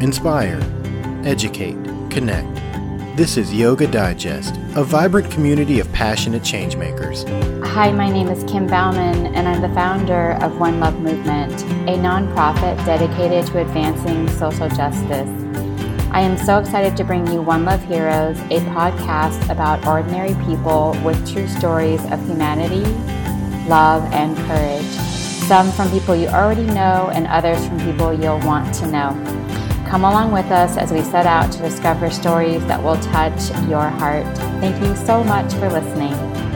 inspire, educate, connect. This is Yoga Digest, a vibrant community of passionate changemakers. Hi, my name is Kim Bauman, and I'm the founder of One Love Movement, a nonprofit dedicated to advancing social justice. I am so excited to bring you One Love Heroes, a podcast about ordinary people with true stories of humanity, love, and courage. Some from people you already know, and others from people you'll want to know. Come along with us as we set out to discover stories that will touch your heart. Thank you so much for listening.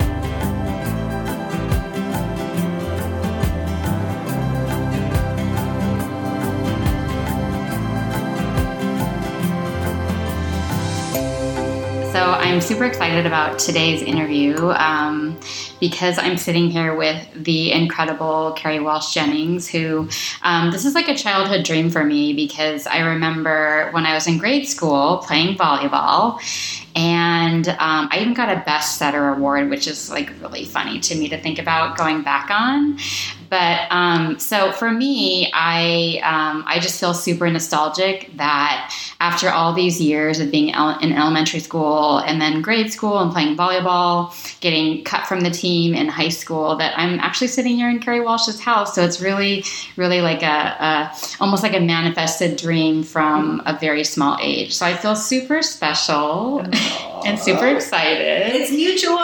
So I'm super excited about today's interview because I'm sitting here with the incredible Kerry Walsh Jennings, who this is like a childhood dream for me because I remember when I was in grade school playing volleyball, and I even got a Best Setter award, which is like really funny to me to think about going back on. But so for me, I just feel super nostalgic that after all these years of being in elementary school and then grade school and playing volleyball, getting cut from the team in high school, that I'm actually sitting here in Kerry Walsh's house. So it's really, really like almost like a manifested dream from a very small age. So I feel super special and super excited. It's mutual.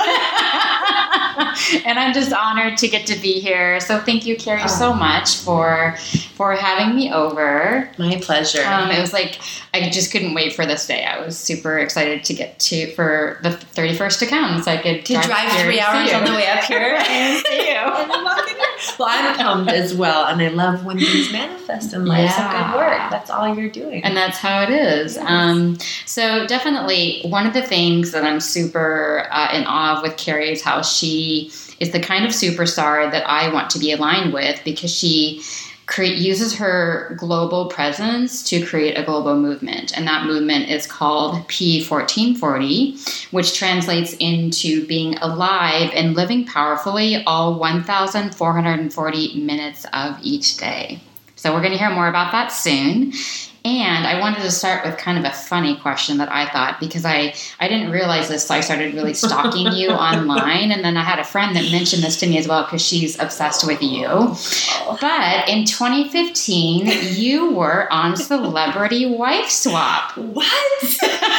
And I'm just honored to get to be here. So thank you, Kerry, so much for having me over. My pleasure. It was like I just couldn't wait for this day. I was super excited to get for the 31st to come, so I could drive 3 hours on the way up here and see you. And then walk in here. Well, I'm pumped as well, and I love when things manifest in life. Some good work. That's all you're doing, and that's how it is. Yes. So definitely one of the things that I'm super in awe of with Kerry is how she is the kind of superstar that I want to be aligned with, because she uses her global presence to create a global movement. And that movement is called P1440, which translates into being alive and living powerfully all 1,440 minutes of each day. So we're going to hear more about that soon. And I wanted to start with kind of a funny question that I thought, because I didn't realize this, so I started really stalking you online. And then I had a friend that mentioned this to me as well, because she's obsessed with you. But in 2015, you were on Celebrity Wife Swap. What?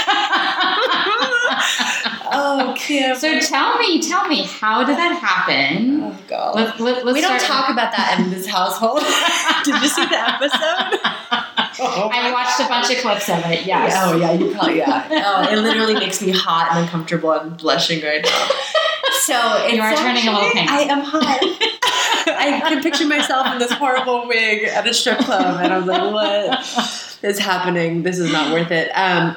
Oh, Kim. So tell me, how did that happen? Oh, God. Let's we don't talk about that in this household. Did you see the episode? I watched a bunch of clips of it, yes. Oh, yeah, you probably, Oh, it literally makes me hot and uncomfortable and blushing right now. So you are turning a little pink. I am hot. I can picture myself in this horrible wig at a strip club, and I'm like, what is happening? This is not worth it.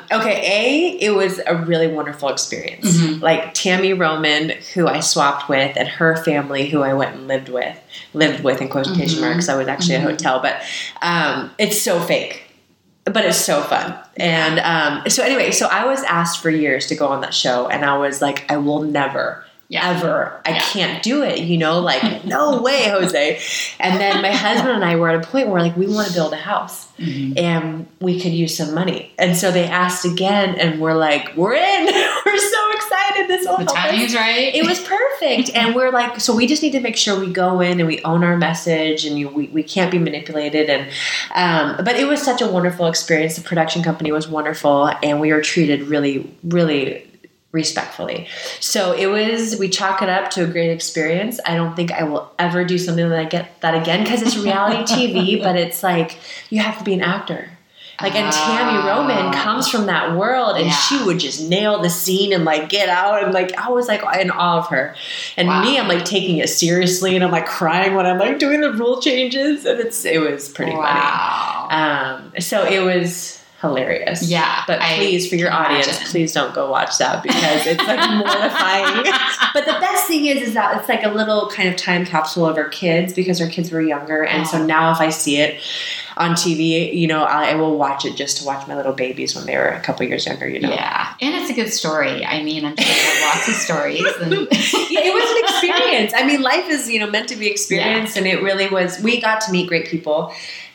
It was a really wonderful experience. Mm-hmm. Like Tammy Roman, who I swapped with, and her family, who I went and lived with in quotation marks. I was actually at a hotel, but it's so fake. But it's so fun. And so I was asked for years to go on that show, and I was like, I will never, ever. I can't do it, like, no way, Jose. And then my husband and I were at a point where, like, we want to build a house, and we could use some money. And so they asked again, and we're like, we're in. We're so excited. This will help us. The timing's right. It was perfect. And we're like, so we just need to make sure we go in and we own our message, and we can't be manipulated. And but it was such a wonderful experience. The production company was wonderful, and we were treated really, really respectfully. So we chalk it up to a great experience. I don't think I will ever do something that I get that again, because it's reality TV, but it's like, you have to be an actor. Like, and Tammy Roman comes from that world, and she would just nail the scene and like get out, and like I was like in awe of her. And me, I'm like taking it seriously, and I'm like crying when I'm like doing the rule changes, and it was pretty funny. So it was hilarious. Yeah. But please, for your audience, please don't go watch that, because it's like mortifying. But the best thing is that it's like a little kind of time capsule of our kids, because our kids were younger. And so now if I see it on TV, I will watch it just to watch my little babies when they were a couple years younger, Yeah. And it's a good story. I mean, I'm sure there are lots of stories. And yeah, it was an experience. I mean, life is, meant to be experienced. And it really was. We got to meet great people.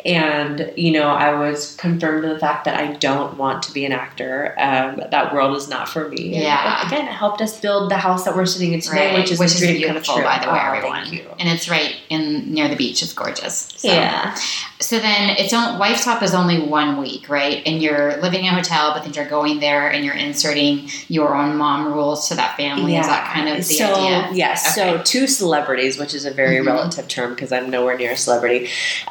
And, you know, I was confirmed in the fact that I don't want to be an actor. That world is not for me. Yeah. And again, it helped us build the house that we're sitting in today, which is beautiful, by the way, everyone. Thank you. And it's right near the beach. It's gorgeous. So. Yeah. So then Wife Swap is only 1 week, right? And you're living in a hotel, but then you're going there and you're inserting your own mom rules to that family. Is that kind of the idea? Yes. Okay. So 2 celebrities, which is a very relative term because I'm nowhere near a celebrity.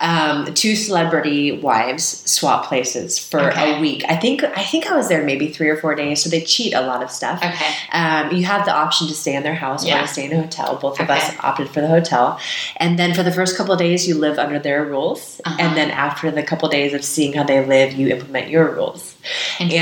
2 celebrity wives swap places for a week. I think I was there maybe 3 or 4 days. So they cheat a lot of stuff. Okay. You have the option to stay in their house or to stay in a hotel. Both of us opted for the hotel. And then for the first couple of days, you live under their rules. And then after the couple of days of seeing how they live, you implement your rules. And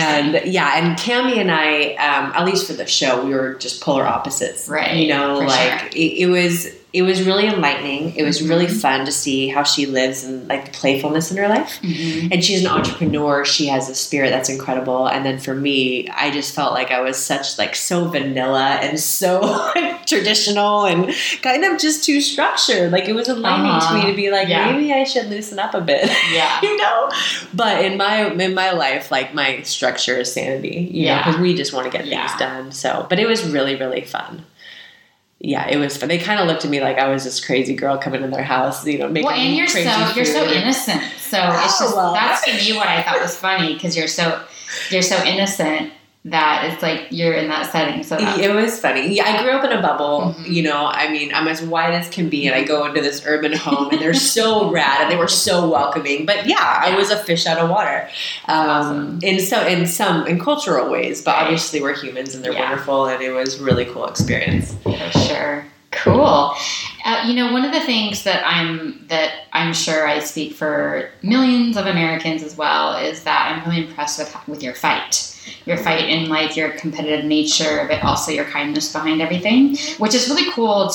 Cami and I, at least for the show, we were just polar opposites. Right. You know, like it was really enlightening. It was really fun to see how she lives and like the playfulness in her life. And she's an entrepreneur. She has a spirit that's incredible. And then for me, I just felt like I was so vanilla and so like, traditional and kind of just too structured. Like it was enlightening to me to be like, maybe I should loosen up a bit. Yeah. You know? But in my life, like my structure is sanity. You know, because we just want to get things done. So, but it was really, really fun. Yeah, it was fun. They kind of looked at me like I was this crazy girl coming in their house, you know, making crazy food. You're so innocent. So it's just that's to me what I thought was funny because you're so innocent that it's like you're in that setting. So it was funny. Yeah, I grew up in a bubble. You know, I mean, I'm as white as can be, and I go into this urban home, and they're so rad, and they were so welcoming. But I was a fish out of water, awesome. in cultural ways. But obviously, we're humans, and they're wonderful, and it was a really cool experience. For sure. Cool. You know, one of the things that I'm sure I speak for millions of Americans as well is that I'm really impressed with your fight. Your fight in life, your competitive nature, but also your kindness behind everything, which is really cool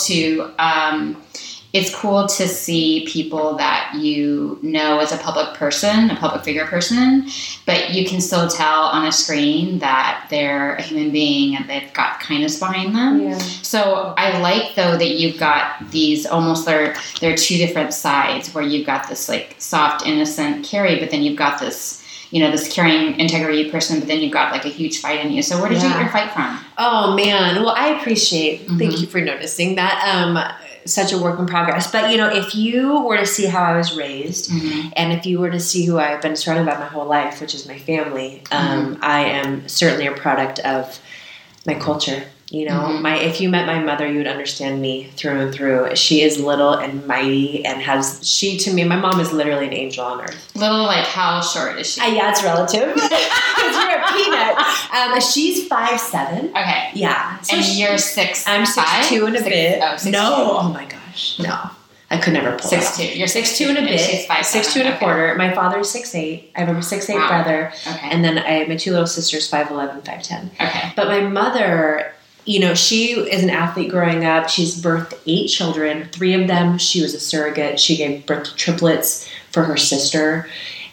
it's cool to see people that you know as a public figure person, but you can still tell on a screen that they're a human being and they've got kindness behind them. Yeah. So I like, though, that you've got these almost, they're 2 different sides where you've got this like soft, innocent Carrie, but then you've got this, you know, this caring, integrity person, but then you've got like a huge fight in you. So where did you get your fight from? Oh, man. Well, I appreciate, thank you for noticing that. Such a work in progress. But, you know, if you were to see how I was raised and if you were to see who I've been surrounded by my whole life, which is my family, I am certainly a product of my culture. You know, if you met my mother, you would understand me through and through. She is little and mighty and to me, my mom is literally an angel on earth. Little, like how short is she? Yeah, it's relative. Because you're a peanut. She's 5'7". Okay. Yeah. So and you're 6'5"? I'm 6'2" and a bit. Oh, 6'2". No. Oh my gosh. No. I could never pull 6'2". You're 6'2" and a bit. She's 5'7". 6'2" and a quarter. My father's 6'8". I have a 6'8" brother. Okay. And then my 2 little sisters, 5'11", 5'10". Okay. But my mother, you know, she is an athlete growing up. She's birthed 8 children. 3 of them, she was a surrogate. She gave birth to triplets for her sister.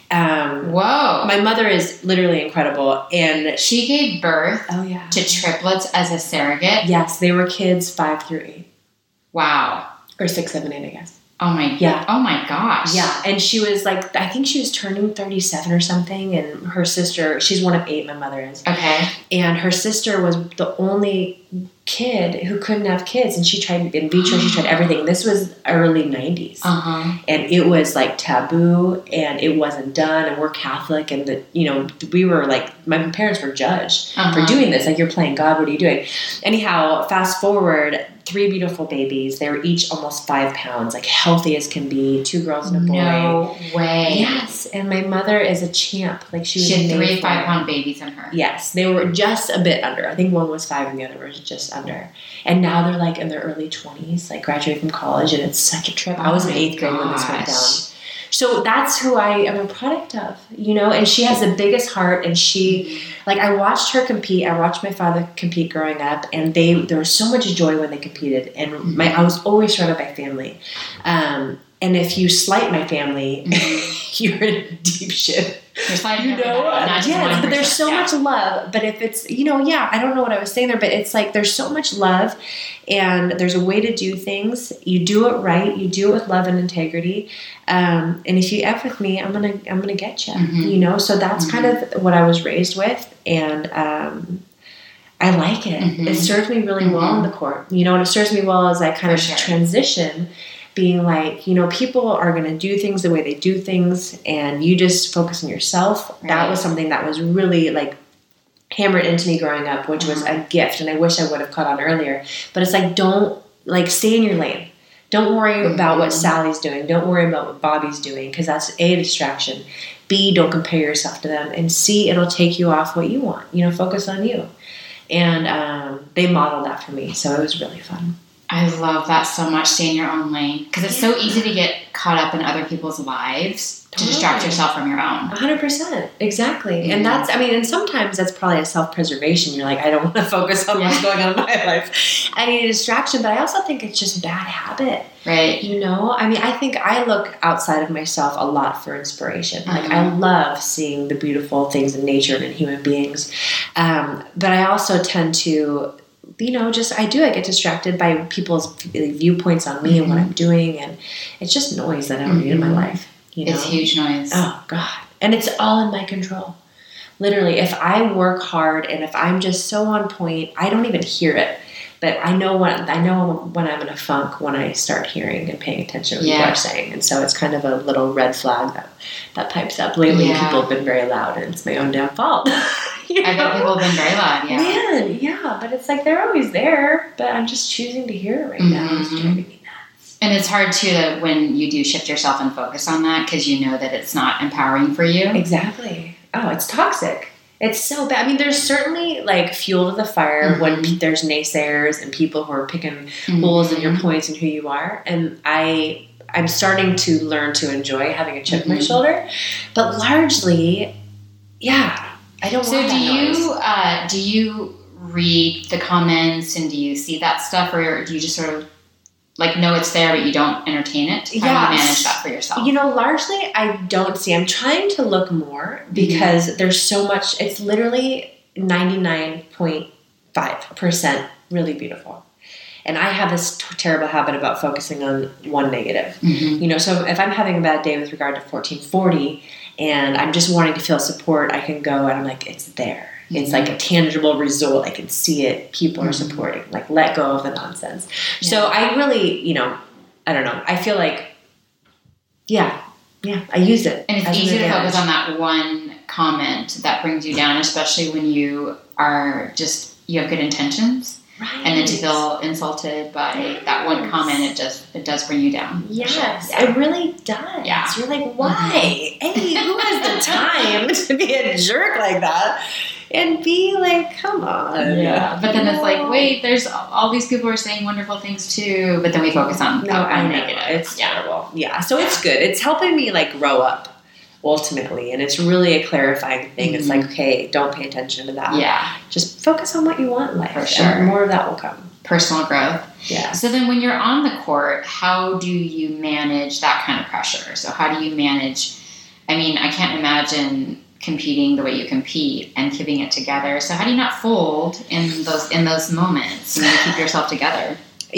Whoa. My mother is literally incredible. And she gave birth to triplets as a surrogate? Yes, they were kids 5 through 8. Wow. Or 6, 7, 8, I guess. Oh my gosh. Yeah. And she was like, I think she was turning 37 or something. And her sister, she's one of 8, my mother is. Okay. And her sister was the only kid who couldn't have kids. And she tried in vitro, she tried everything. This was early 90s. And it was like taboo and it wasn't done. And we're Catholic. And, we were like, my parents were judged for doing this. Like, you're playing God. What are you doing? Anyhow, fast forward, 3 beautiful babies. They were each almost 5 pounds, like healthy as can be. 2 girls and a boy. No way. Yes. And my mother is a champ. Like, she had 3 5-pound babies in her. Yes. They were just a bit under. I think one was 5 and the other was just under. And now they're like in their early 20s, like graduating from college, and it's such a trip. I was in 8th grade when this went down. So that's who I am a product of, and she has the biggest heart, and she Like, I watched her compete. I watched my father compete growing up, and there was so much joy when they competed. And I was always surrounded by family. And if you slight my family, you're in deep shit. Yes, but there's so much love. But if it's, I don't know what I was saying there, but it's like there's so much love, and there's a way to do things. You do it right. You do it with love and integrity. And if you F with me, I'm gonna get you. So that's kind of what I was raised with, and I like it. It served me really well on the court. And it serves me well as I kind of transition. Being like, people are going to do things the way they do things, and you just focus on yourself. Right. That was something that was really like hammered into me growing up, which was a gift, and I wish I would have caught on earlier. But it's like, don't stay in your lane. Don't worry about what Sally's doing. Don't worry about what Bobby's doing, because that's A, distraction. B, don't compare yourself to them, and C, it'll take you off what you want. Focus on you. And they modeled that for me, so it was really fun. I love that so much, stay in your own lane. Because it's so easy to get caught up in other people's lives to distract yourself from your own. 100%. Exactly. And and sometimes that's probably a self-preservation. You're like, I don't want to focus on what's going on in my life. I need a distraction. But I also think it's just bad habit. Right. I think I look outside of myself a lot for inspiration. Like, I love seeing the beautiful things in nature and in human beings. But I also tend to... I get distracted by people's viewpoints on me and what I'm doing, and it's just noise that I don't need in my life. It's huge noise. Oh God, and it's all in my control. Literally, if I work hard and if I'm just so on point, I don't even hear it. But I know when I'm in a funk when I start hearing and paying attention to what people are saying, and so it's kind of a little red flag that pipes up. Lately, people have been very loud, and it's my own damn fault. I bet people have been very loud. Yeah, man, yeah, but it's like they're always there, but I'm just choosing to hear it right now. It's driving me nuts. And it's hard too when you do shift yourself and focus on that, because you know that it's not empowering for you. Exactly. Oh, it's toxic. It's so bad. There's certainly like fuel to the fire when there's naysayers and people who are picking holes in your points and who you are. And I'm starting to learn to enjoy having a chip on my shoulder. But largely, I don't want that noise. Do you read the comments and do you see that stuff, or do you just sort of like know it's there but you don't entertain it? How do you manage that for yourself? Largely I don't see. I'm trying to look more because there's so much. It's literally 99.5% really beautiful. And I have this terrible habit about focusing on one negative. So if I'm having a bad day with regard to 1440 and I'm just wanting to feel support, I can go and I'm like, it's there. It's like a tangible result. I can see it. People are supporting. Like, let go of the nonsense. Yeah. So I really, I don't know. I feel like, I use it. And it's easy to focus on that one comment that brings you down, especially when you have good intentions. Right. And then to feel insulted by that one comment, it does bring you down. Yes, it really does. Yeah. You're like, why? Hey, who has the time to be a jerk like that? And be like, come on. Yeah. But then it's like, wait, there's all these people are saying wonderful things too. But then we focus on negative. It's terrible. Yeah. So it's good. It's helping me like grow up ultimately. And it's really a clarifying thing. It's like, okay, don't pay attention to that. Yeah. Just focus on what you want in life. For sure. And more of that will come. Personal growth. Yeah. So then when you're on the court, how do you manage that kind of pressure? So how do you manage, I can't imagine competing the way you compete and keeping it together. So how do you not fold in those moments and you keep yourself together?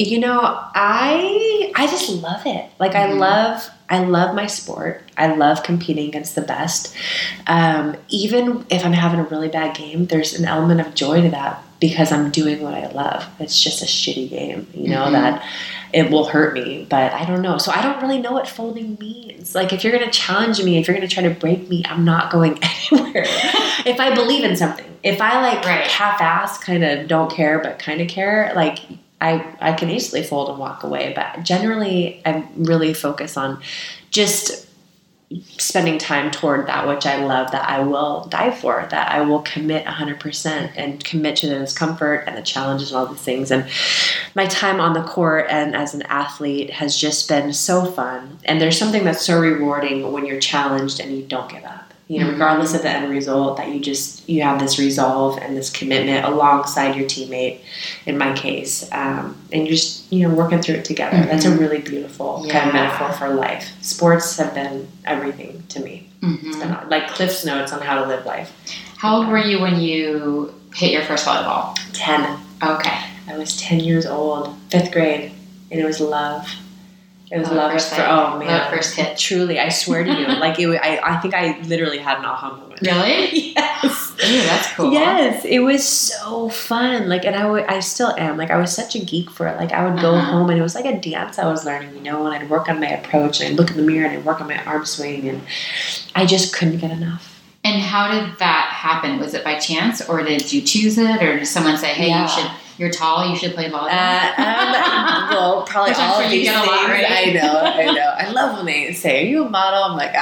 I just love it. Like I love my sport. I love competing against the best. Even if I'm having a really bad game, there's an element of joy to that because I'm doing what I love. It's just a shitty game, that it will hurt me, but I don't know. So I don't really know what folding means. Like if you're going to challenge me, if you're going to try to break me, I'm not going anywhere. If I believe in something, if I half-ass kind of don't care, but kind of care, like I can easily fold and walk away. But generally I really focus on just spending time toward that which I love, that I will die for, that I will commit 100% and commit to the discomfort and the challenges and all these things. And my time on the court and as an athlete has just been so fun. And there's something that's so rewarding when you're challenged and you don't give up. regardless of the end result, that you have this resolve and this commitment alongside your teammate, in my case, and you're just, working through it together. Mm-hmm. That's a really beautiful kind of metaphor for life. Sports have been everything to me. Mm-hmm. It's been like Cliff's Notes on how to live life. How old were you when you hit your first volleyball? 10. Okay. I was 10 years old, 5th grade, and it was love. It was love love first hit. Truly, I swear to you, I think I literally had an aha moment. Really? Yes. Ooh, that's cool. Yes, it was so fun. And I still am. I was such a geek for it. I would go home, and it was like a dance I was learning, and I'd work on my approach, and I'd look in the mirror, and I'd work on my arm swing, and I just couldn't get enough. And how did that happen? Was it by chance, or did you choose it, or did someone say, "Hey, you're tall, you should play volleyball"? Well, probably all of these things. Right? I know. I love when they say, "Are you a model?" I'm like,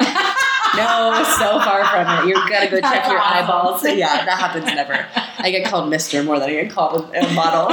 No, so far from it. You're gonna go check your eyeballs. Yeah, that happens never. I get called Mr. more than I get called a model.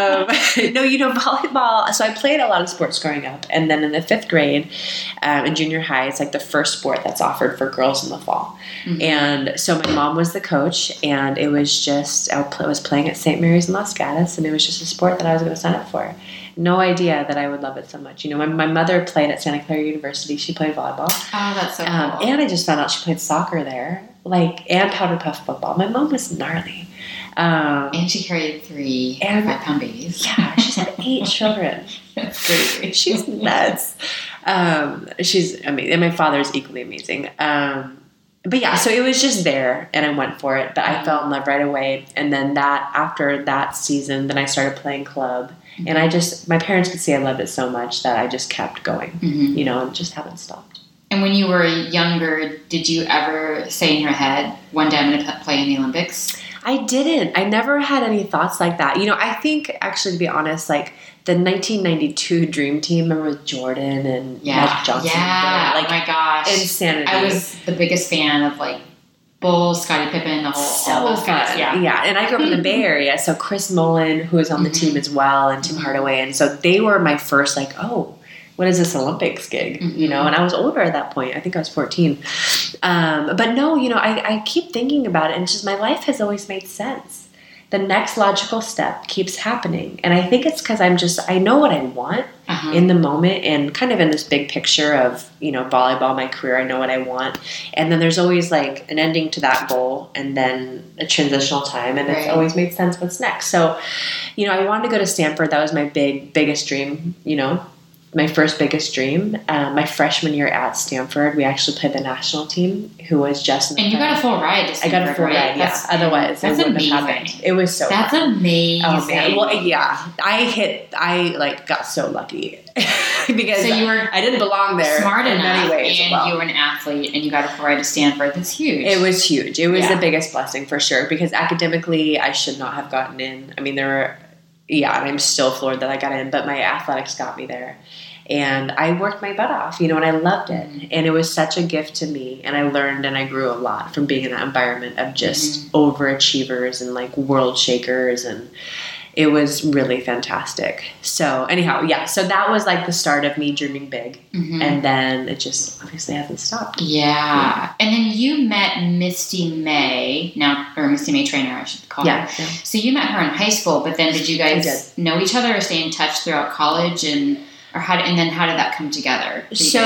No, volleyball. So I played a lot of sports growing up, and then in the 5th grade, in junior high, it's the first sport that's offered for girls in the fall. Mm-hmm. And so my mom was the coach, and it was just I was playing at St. Mary's in Los Gatos, and it was just a sport that I was going to sign up for. No idea that I would love it so much. My mother played at Santa Clara University. She played volleyball. Oh, that's so cool. And I just found out she played soccer there, and powder puff football. My mom was gnarly. And she carried 3 5-pound babies. Yeah, she's had 8 children. That's crazy. She's nuts. She's amazing. And my father's equally amazing. But yeah, so it was just there, and I went for it. But I fell in love right away. And then after that season, then I started playing club. Mm-hmm. And my parents could see I loved it so much that I just kept going, and just haven't stopped. And when you were younger, did you ever say in your head, one day I'm going to play in the Olympics? I didn't. I never had any thoughts like that. I think, actually, to be honest, the 1992 Dream Team, remember with Jordan and Magic Johnson? Yeah, oh my gosh. Insanity. I was the biggest fan of, Bulls, Scottie Pippen, the whole all those guys. Yeah, and I grew up in the Bay Area, so Chris Mullen, who was on the team as well, and Tim Hardaway, and so they were my first, what is this Olympics gig? And I was older at that point. I think I was 14. But no, I keep thinking about it, and it's just my life has always made sense. The next logical step keeps happening. And I think it's because I know what I want in the moment, and kind of in this big picture of, volleyball, my career, I know what I want. And then there's always an ending to that goal, and then a transitional time, and it's always made sense what's next. So, I wanted to go to Stanford. That was my biggest dream, my first biggest dream. My freshman year at Stanford, we actually played the national team, who was just in the And you got a full ride to Stanford, I got a full ride, yeah. Otherwise, it wouldn't have happened. It was so That's fun. amazing. Oh, man. Well, yeah. I got so lucky. Because I didn't belong there smart in enough, many ways. And you were an athlete, and you got a full ride to Stanford. That's huge. It was huge. It was the biggest blessing, for sure, because academically, I should not have gotten in. I mean, and I'm still floored that I got in, but my athletics got me there. And I worked my butt off, and I loved it. And it was such a gift to me. And I learned and I grew a lot from being in that environment of just overachievers and world shakers. And it was really fantastic. So anyhow, so that was the start of me dreaming big. Mm-hmm. And then it just obviously hasn't stopped. Yeah. And then you met Misty May, or Misty May Trainer, I should call her. Yeah. So you met her in high school, but then did you guys know each other or stay in touch throughout college? How did that come together?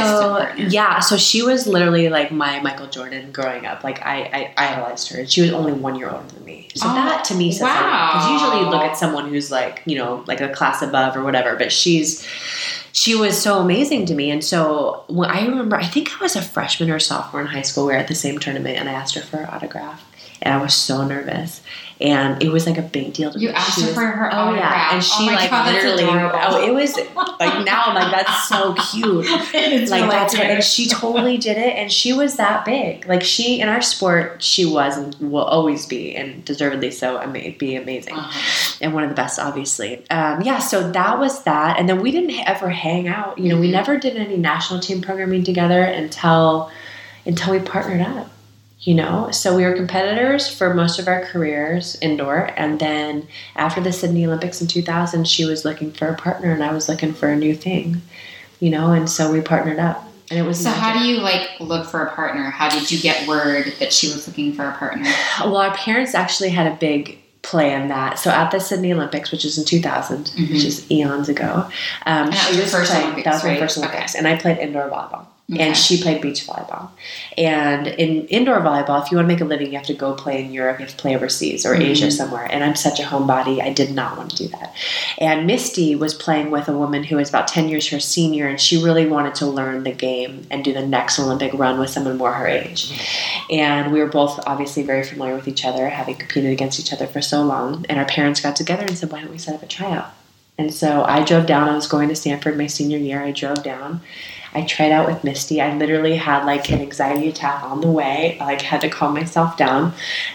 So she was literally my Michael Jordan growing up. I idolized her, and she was only 1 year older than me. So that to me says something. Because usually you look at someone who's a class above or whatever, but she was so amazing to me. And so I remember, I think I was a freshman or sophomore in high school. We were at the same tournament, and I asked her for her autograph, and I was so nervous. And it was a big deal to me. You asked her for her autograph. Yeah. And she God, literally, it was now I'm that's so cute. It's that's her. And she totally did it. And she was that big. She, in our sport, she was and will always be, and deservedly so, be amazing. And one of the best, obviously. So that was that. And then we didn't ever hang out. We never did any national team programming together until we partnered up. So we were competitors for most of our careers indoor. And then after the Sydney Olympics in 2000, she was looking for a partner, and I was looking for a new thing, and so we partnered up. And it was So magic. how do you look for a partner? How did you get word that she was looking for a partner? Well, our parents actually had a big play in that. So at the Sydney Olympics, which is in 2000, which is eons ago, And that was your first Olympics, that was my right? first Olympics, Okay. and I played indoor volleyball. Okay. And she played beach volleyball. And in indoor volleyball, if you want to make a living, you have to go play in Europe, you have to play overseas or Asia somewhere. And I'm such a homebody, I did not want to do that. And Misty was playing with a woman who was about 10 years her senior, and she really wanted to learn the game and do the next Olympic run with someone more her age. And we were both obviously very familiar with each other, having competed against each other for so long. And our parents got together and said, why don't we set up a tryout? And so I drove down. I was going to Stanford my senior year. I drove down. I tried out with Misty. I literally had an anxiety attack on the way. I had to calm myself down.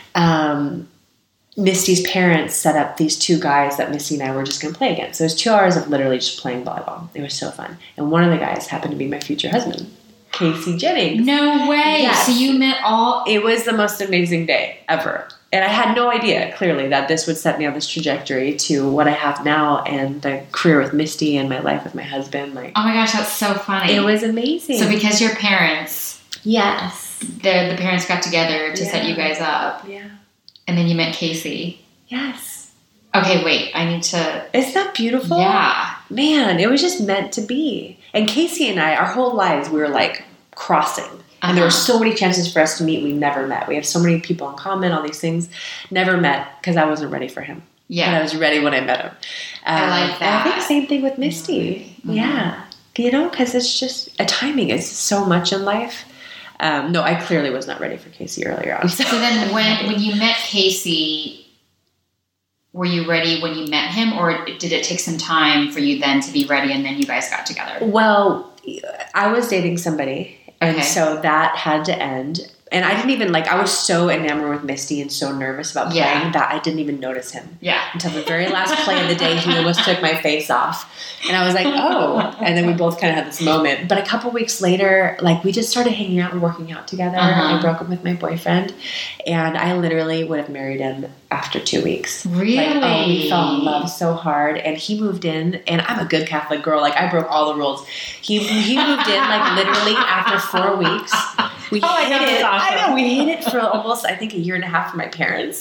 Misty's parents set up these two guys that Misty and I were just going to play against. So it was 2 hours of literally just playing volleyball. It was so fun. And one of the guys happened to be my future husband, Casey Jennings. No way. Yes. So you met all... It was the most amazing day ever. And I had no idea, clearly, that this would set me on this trajectory to what I have now and the career with Misty and my life with my husband. Oh my gosh, that's so funny. It was amazing. So because your parents... Yes. The parents got together to set you guys up. Yeah. And then you met Casey. Yes. Okay, wait. I need to... Isn't that beautiful? Yeah. Man, it was just meant to be. And Casey and I, our whole lives, we were crossing. And there were so many chances for us to meet. We never met. We have so many people in common, all these things. Never met because I wasn't ready for him. Yeah. But I was ready when I met him. I like that. And I think the same thing with Misty. Mm-hmm. Yeah. Because it's just, timing is so much in life. No, I clearly was not ready for Casey earlier on. So then when you met Casey, were you ready when you met him, or did it take some time for you then to be ready and then you guys got together? Well, I was dating somebody, and so that had to end. And I didn't even, I was so enamored with Misty and so nervous about playing that I didn't even notice him. Yeah. Until the very last play of the day, he almost took my face off. And I was like, oh. And then we both kind of had this moment. But a couple weeks later, we just started hanging out and working out together. I broke up with my boyfriend. And I literally would have married him after 2 weeks. Really? We fell in love so hard. And he moved in. And I'm a good Catholic girl. I broke all the rules. He moved in, literally after 4 weeks. We hid it. Awesome. I know. We hid it for almost, I think, a year and a half from my parents.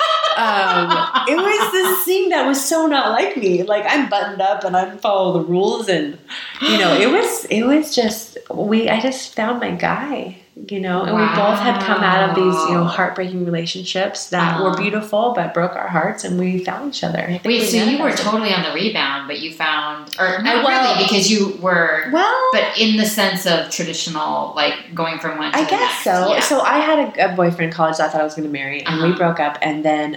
It was this thing that was so not like me. I'm buttoned up and I follow the rules, and it was just I just found my guy. And we both had come out of these heartbreaking relationships that were beautiful but broke our hearts, and we found each other. Wait, so you were totally on the rebound, but you found, or not really, because you were, but in the sense of traditional, going from one to the next. I guess so. Yeah. So I had a boyfriend in college that I thought I was going to marry, and we broke up, and then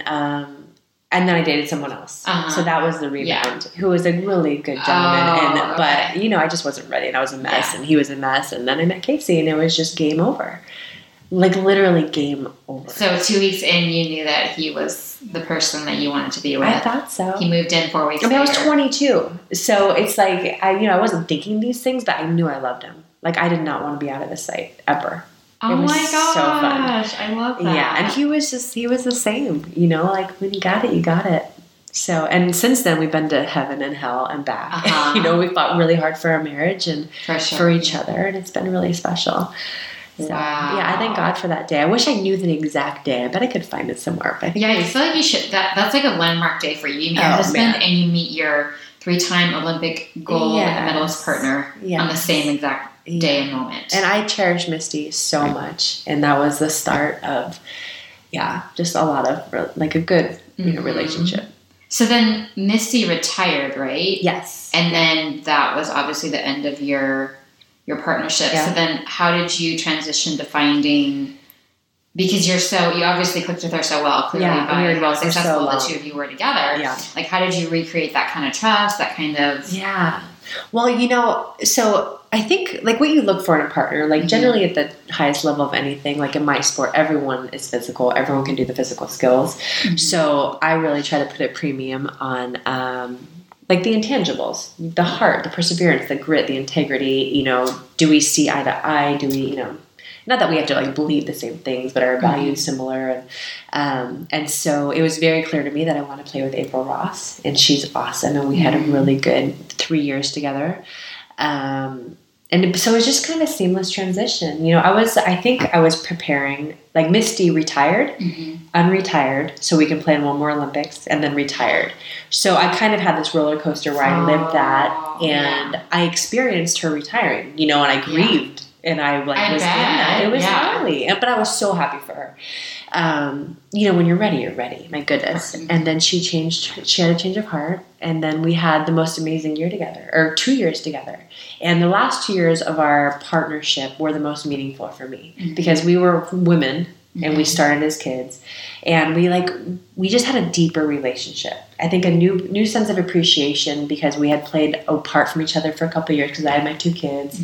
I dated someone else. So that was the rebound, who was a really good gentleman. But I just wasn't ready, and I was a mess, and he was a mess. And then I met Casey, and it was just game over. Literally game over. So 2 weeks in, you knew that he was the person that you wanted to be with. I thought so. He moved in 4 weeks later. I was 22. So it's I wasn't thinking these things, but I knew I loved him. I did not want to be out of his sight, ever. Oh my gosh, so fun. I love that. Yeah, and he was the same, when you got it, you got it. So, and since then we've been to heaven and hell and back. We fought really hard for our marriage and for each other, and it's been really special. So, yeah, I thank God for that day. I wish I knew the exact day. I bet I could find it somewhere. But I think I feel like you should. That's a landmark day for you. You meet your husband, and you meet your 3-time Olympic gold medalist partner on the same exact day and moment. And I cherish Misty so much, and that was the start of just a lot of a good relationship. So then Misty retired, right? Yes. And then that was obviously the end of your partnership. So then how did you transition to finding, because you obviously clicked with her so well, clearly by how successful the two of you were together. Yeah. How did you recreate that kind of trust, that kind of... Yeah. Well, so I think what you look for in a partner, generally at the highest level of anything, in my sport, everyone is physical. Everyone can do the physical skills. Mm-hmm. So I really try to put a premium on the intangibles, the heart, the perseverance, the grit, the integrity. Do we see eye to eye? Do we, not that we have to believe the same things, but our values similar. And so it was very clear to me that I want to play with April Ross, and she's awesome. And we had a really good 3 years together. And And so it was just kind of a seamless transition. I think I was preparing, like Misty retired, unretired, so we can play in one more Olympics, and then retired. So I kind of had this roller coaster where I lived that, and I experienced her retiring, and I grieved, and I was in that. It was gnarly, but I was so happy for her. When you're ready, you're ready. My goodness. And then she had a change of heart. And then we had the most amazing year together, or 2 years together. And the last 2 years of our partnership were the most meaningful for me because we were women and we started as kids, and we just had a deeper relationship. I think a new sense of appreciation because we had played apart from each other for a couple of years because I had my 2 kids.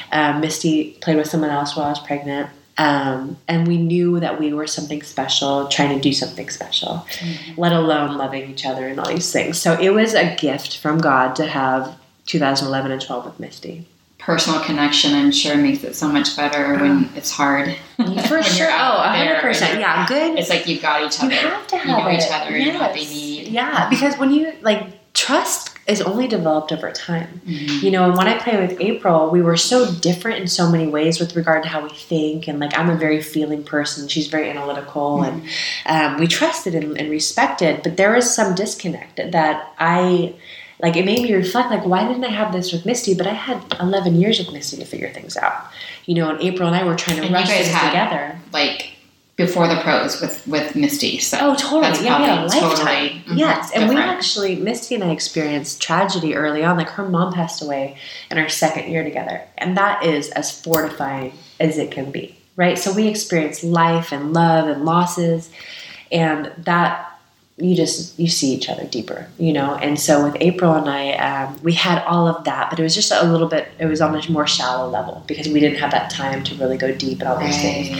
Misty played with someone else while I was pregnant. And we knew that we were something special, trying to do something special, let alone loving each other and all these things. So it was a gift from God to have 2011 and 12 with Misty. Personal connection, I'm sure, makes it so much better when it's hard. For sure. 100%. Yeah, good. It's like you've got each other. You have to have you know each other. You know what they need. Yeah, because when you, trust is only developed over time. And when I play with April, we were so different in so many ways with regard to how we think. And I'm a very feeling person. She's very analytical. And we trusted and respected. But there was some disconnect that it made me reflect, why didn't I have this with Misty? But I had 11 years with Misty to figure things out. And April and I were trying to rush things together. Before the pros with Misty. So totally. That's we had a lifetime. Totally, yes. And different. we actually, Misty and I experienced tragedy early on. Her mom passed away in our second year together. And that is as fortifying as it can be, right? So we experienced life and love and losses. And that, you see each other deeper, And so with April and I, we had all of that, but it was just it was on a more shallow level because we didn't have that time to really go deep and all those things.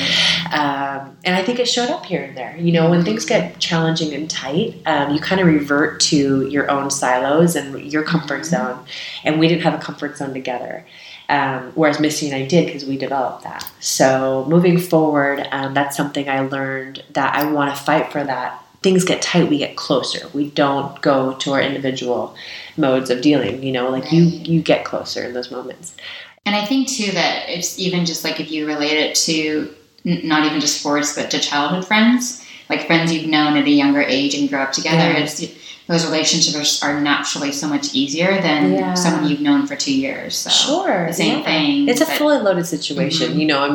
And I think it showed up here and there. When things get challenging and tight, you kind of revert to your own silos and your comfort zone. And we didn't have a comfort zone together. Whereas Misty and I did because we developed that. So moving forward, that's something I learned that I want to fight for that. Things get tight, we get closer. We don't go to our individual modes of dealing, you get closer in those moments. And I think too that it's even just if you relate it to not even just sports, but to childhood friends, friends you've known at a younger age and grow up together. Those relationships are naturally so much easier than someone you've known for 2 years. So sure. The same thing. It's a fully loaded situation,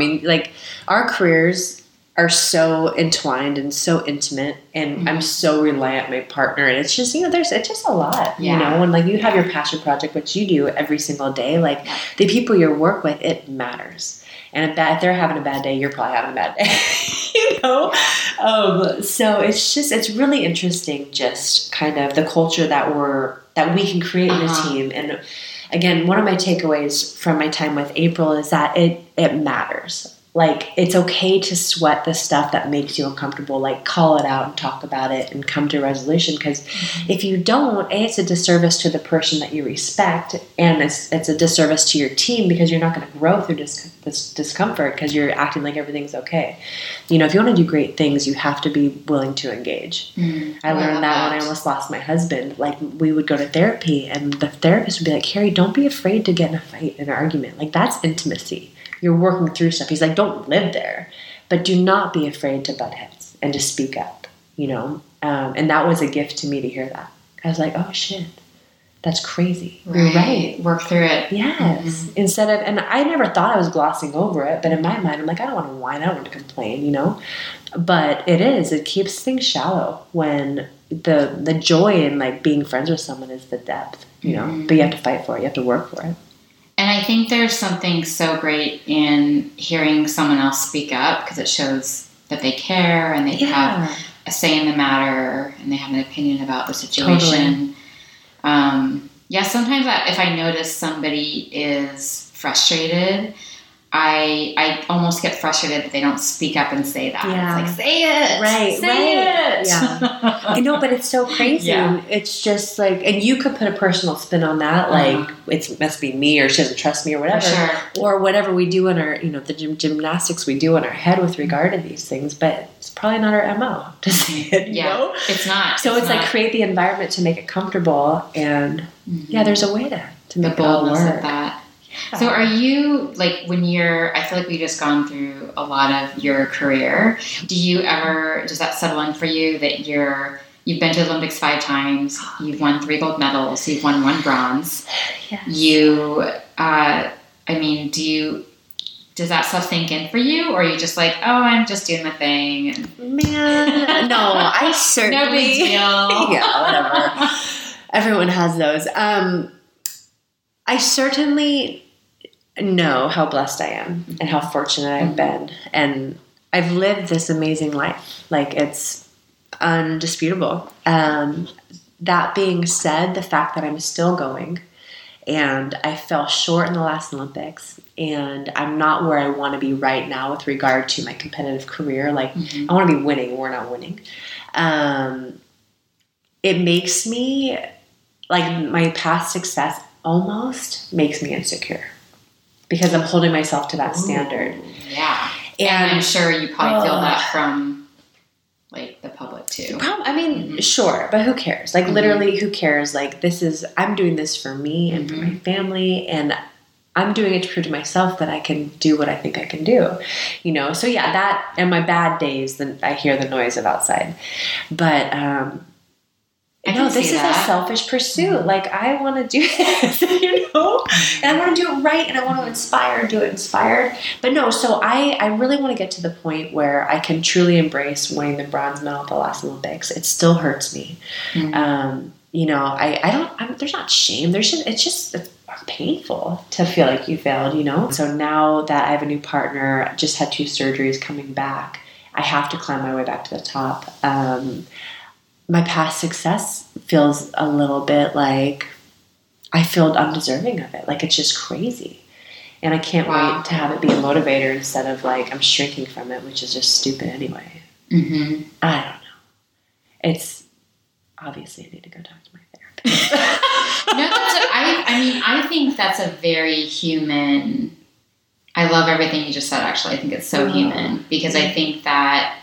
our careers are so entwined and so intimate, and I'm so reliant on my partner, and it's just it's just a lot, when you have your passion project, which you do every single day, the people you work with, it matters. And if they're having a bad day, you're probably having a bad day, so it's really interesting, just kind of the culture that we can create in a team. And again, one of my takeaways from my time with April is that it matters. It's okay to sweat the stuff that makes you uncomfortable, call it out and talk about it and come to a resolution. Because if you don't, it's a disservice to the person that you respect, and it's a disservice to your team because you're not going to grow through this discomfort because you're acting like everything's okay. If you want to do great things, you have to be willing to engage. I learned that when I almost lost my husband. We would go to therapy, and the therapist would be like, Carrie, don't be afraid to get in a fight, an argument. That's intimacy. You're working through stuff. He's like, don't live there, but do not be afraid to butt heads and to speak up, and that was a gift to me to hear that. I was like, oh shit, that's crazy. Right. You're right. Work through it. Yes. Instead of, and I never thought I was glossing over it, but in my mind, I'm like, I don't want to whine. I don't want to complain, but it keeps things shallow when the joy in being friends with someone is the depth, but you have to fight for it. You have to work for it. And I think there's something so great in hearing someone else speak up because it shows that they care and they have a say in the matter and they have an opinion about the situation. Totally. Sometimes if I notice somebody is frustrated, I almost get frustrated that they don't speak up and say that. Yeah. It's say it. Right. Say it. Yeah. I know, but it's so crazy. Yeah. It's just and you could put a personal spin on that, it must be me or she doesn't trust me or whatever. For sure. Or whatever we do in our, the gymnastics we do in our head with regard to these things, but it's probably not our MO to say it, It's not. So it's create the environment to make it comfortable, and there's a way to make the it all boldness work. Of that. So are you, like, I feel like we've just gone through a lot of your career. Does that settle in for you that you've been to the Olympics 5 times, you've won 3 gold medals, you've won 1 bronze. Yes. Does that stuff sink in for you? Or are you just like, oh, I'm just doing my thing? Man, no, I certainly... No big deal. Yeah, whatever. Everyone has those. I certainly know how blessed I am and how fortunate I've been. And I've lived this amazing life. Like, it's undisputable. That being said, the fact that I'm still going, and I fell short in the last Olympics, and I'm not where I want to be right now with regard to my competitive career. Like, I want to be winning, and we're not winning. It makes me, like, my past success almost makes me insecure because I'm holding myself to that standard. Yeah. And I'm sure you probably feel that from, like, the public too. Sure, but who cares? Like, literally, who cares? Like, I'm doing this for me and for my family, and I'm doing it to prove to myself that I can do what I think I can do, you know? So yeah, that, and my bad days, then I hear the noise of outside. But, this is a selfish pursuit. Like, I want to do this, you know? And I want to do it right, and I want to inspire and do it inspired. But no, so I really want to get to the point where I can truly embrace winning the bronze medal at the last Olympics. It still hurts me. You know, there's not shame. It's painful to feel like you failed, you know? So now that I have a new partner, just had 2 surgeries coming back, I have to climb my way back to the top. My past success feels a little bit like I feel undeserving of it. Like, it's just crazy. And I can't wait to have it be a motivator instead of, like, I'm shrinking from it, which is just stupid anyway. I don't know. It's obviously I need to go talk to my therapist. I think that's a very human. I love everything you just said, actually. I think it's so human because I think that,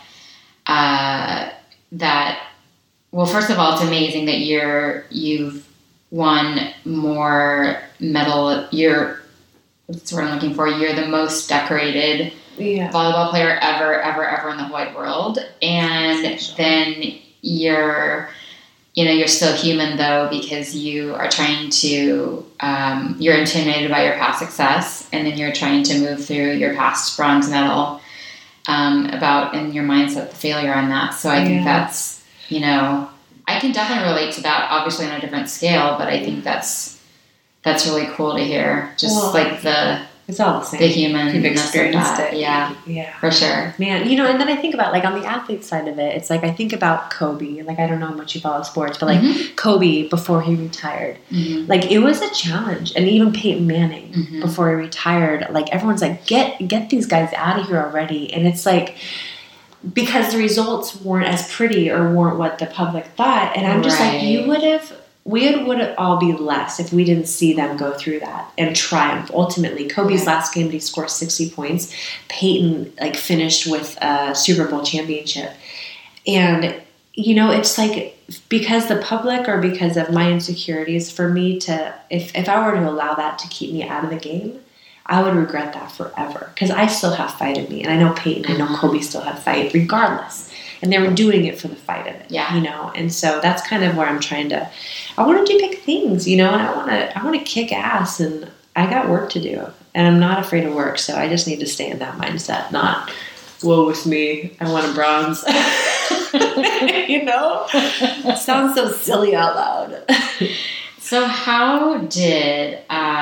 well, first of all, it's amazing that you've won more medal. That's what I'm looking for. You're the most decorated volleyball player ever in the whole wide world. And then you're still human, though, because you are trying to, you're intimidated by your past success, and then you're trying to move through your past bronze medal, and your mindset, the failure on that. So I think that's, you know, I can definitely relate to that, obviously on a different scale, but I think that's really cool to hear. Just it's all the same. The human. You've experienced it. Yeah. For sure. Man, you know, and then I think about, like, on the athlete side of it, it's like I think about Kobe. Like, I don't know how much you follow sports, but, like, Kobe before he retired. Like, it was a challenge. And even Peyton Manning before he retired, like, everyone's like, get these guys out of here already. And it's like, because the results weren't as pretty or weren't what the public thought. And I'm just like, we would all be less if we didn't see them go through that and triumph. Ultimately, Kobe's last game, did he score 60 points? Peyton, like, finished with a Super Bowl championship. And, you know, it's like, because the public or because of my insecurities, for me to, if I were to allow that to keep me out of the game, I would regret that forever. Because I still have fight in me. And I know Peyton, I know Kobe still had fight regardless. And they were doing it for the fight of it, you know? And so that's kind of where I'm trying to, I want to do big things, you know? And I want to kick ass, and I got work to do. And I'm not afraid of work, so I just need to stay in that mindset, not, woe with me, I want a bronze. You know? It sounds so silly out loud. So how did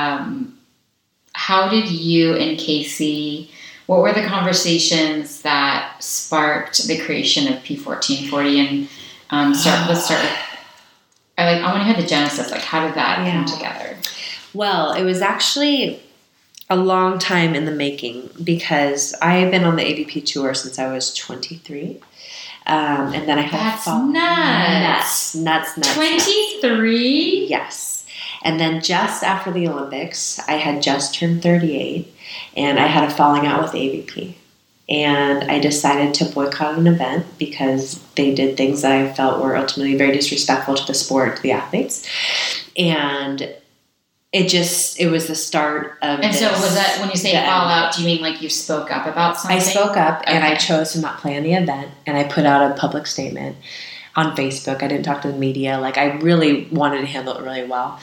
you and Casey, what were the conversations that sparked the creation of P1440? And let's start with, I want to hear the genesis. Like, how did that come together? Well, it was actually a long time in the making because I have been on the AVP tour since I was 23. And then I had nuts. 23? Yes. And then just after the Olympics, I had just turned 38, and I had a falling out with AVP. And I decided to boycott an event because they did things that I felt were ultimately very disrespectful to the sport, to the athletes. And it was the start of And so was that, when you say fallout, do you mean like you spoke up about something? I spoke up and I chose to not plan the event, and I put out a public statement on Facebook. I didn't talk to the media. Like, I really wanted to handle it really well.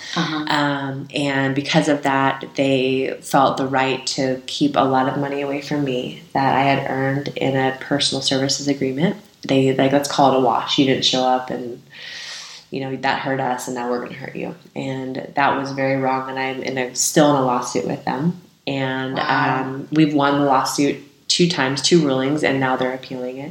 And because of that, they felt the right to keep a lot of money away from me that I had earned in a personal services agreement. They, like, let's call it a wash. You didn't show up, and, you know, that hurt us, and now we're going to hurt you. And that was very wrong, and I'm still in a lawsuit with them. And we've won the lawsuit 2 times, 2 rulings, and now they're appealing it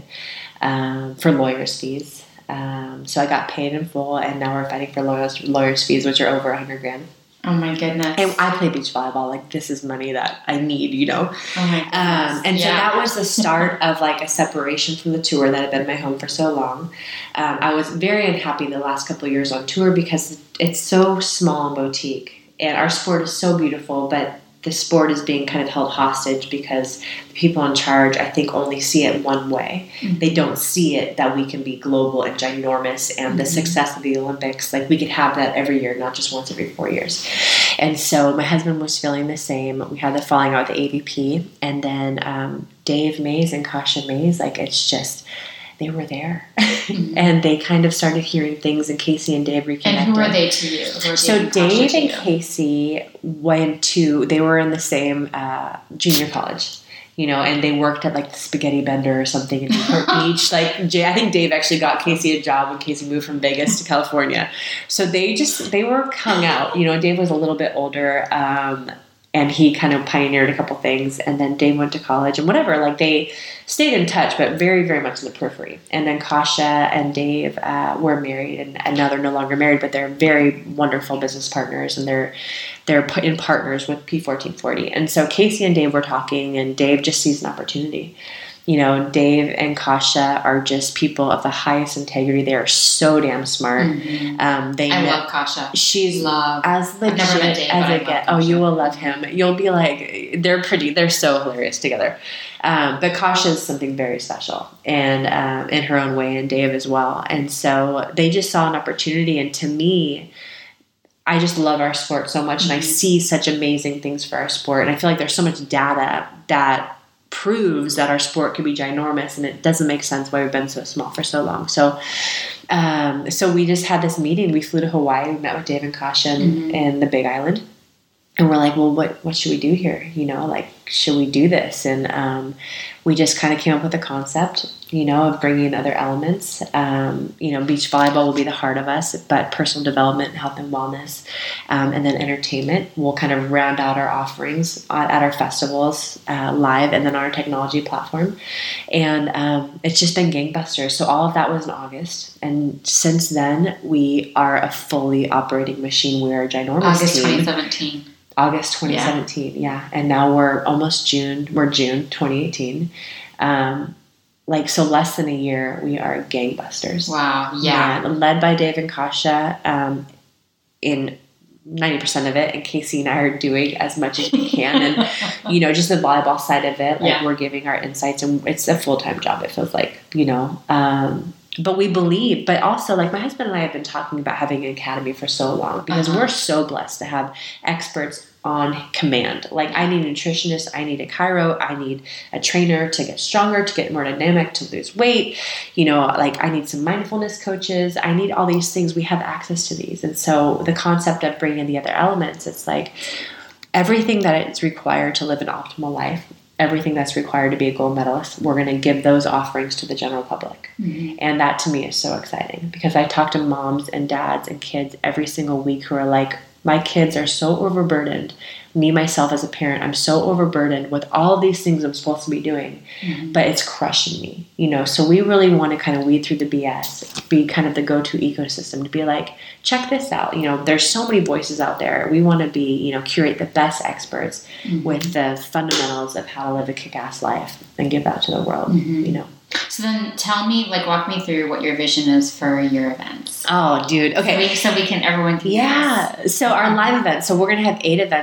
for lawyers' fees. So I got paid in full, and now we're fighting for lawyers' fees, which are over $100,000. Oh my goodness! And I play beach volleyball. Like, this is money that I need, you know. Oh my goodness! And so that was the start of like a separation from the tour that had been my home for so long. I was very unhappy the last couple of years on tour because it's so small and boutique, and our sport is so beautiful, but the sport is being kind of held hostage because the people in charge, I think, only see it one way. Mm-hmm. They don't see it that we can be global and ginormous, and the success of the Olympics, like, we could have that every year, not just once every 4 years. And so my husband was feeling the same. We had the falling out with the AVP, and then Dave Mays and Kasha Mays, like, it's just, they were there. And they kind of started hearing things, and Casey and Dave reconnected. And who are they to you? So Dave and Casey they were in the same junior college, you know, and they worked at like the Spaghetti Bender or something in Newport Beach. Like, I think Dave actually got Casey a job when Casey moved from Vegas to California. So they were hung out, you know. Dave was a little bit older, and he kind of pioneered a couple things, and then Dave went to college and whatever. Like, they stayed in touch, but very, very much in the periphery. And then Kasha and Dave were married, and now they're no longer married, but they're very wonderful business partners, and they're in partners with P1440. And so Casey and Dave were talking, and Dave just sees an opportunity. You know, Dave and Kasha are just people of the highest integrity. They are so damn smart. I love Kasha. She's as legit as it gets. Oh, you will love him. You'll be like, they're so hilarious together. But Kasha is something very special, and in her own way, and Dave as well. And so they just saw an opportunity. And to me, I just love our sport so much, and I see such amazing things for our sport. And I feel like there's so much data that proves that our sport could be ginormous, and it doesn't make sense why we've been so small for so long. So we just had this meeting. We flew to Hawaii. We met with Dave and Kasha in the Big Island, and we're like, well, what should we do here? You know, like, should we do this? And we just kind of came up with a concept, you know, of bringing in other elements. You know, beach volleyball will be the heart of us, but personal development, health and wellness, and then entertainment will kind of round out our offerings at our festivals, live, and then on our technology platform. And it's just been gangbusters. So all of that was in August. And since then, we are a fully operating machine. We are a ginormous August team. 2017. August 2017, yeah. And now we're almost June. We're June 2018. So less than a year, we are gangbusters. Wow, yeah. Led by Dave and Kasha in 90% of it, and Casey and I are doing as much as we can. And, you know, just the volleyball side of it, like, we're giving our insights, and it's a full-time job, it feels like, you know. But we believe, but also, like, my husband and I have been talking about having an academy for so long because we're so blessed to have experts on command. Like, I need a nutritionist, I need a chiro, I need a trainer to get stronger, to get more dynamic, to lose weight. You know, like, I need some mindfulness coaches. I need all these things. We have access to these. And so the concept of bringing in the other elements, it's like everything that it's required to live an optimal life, everything that's required to be a gold medalist, we're going to give those offerings to the general public. And that to me is so exciting because I talk to moms and dads and kids every single week who are like, my kids are so overburdened. Me, myself, as a parent, I'm so overburdened with all of these things I'm supposed to be doing, but it's crushing me, you know? So we really want to kind of weed through the BS, be kind of the go-to ecosystem to be like, check this out. You know, there's so many voices out there. We want to be, you know, curate the best experts with the fundamentals of how to live a kick-ass life and give that to the world, you know? So then tell me, like, walk me through what your vision is for your events. Oh, dude. Okay. So we can, everyone can So our live events. So we're going to have 8 events in our first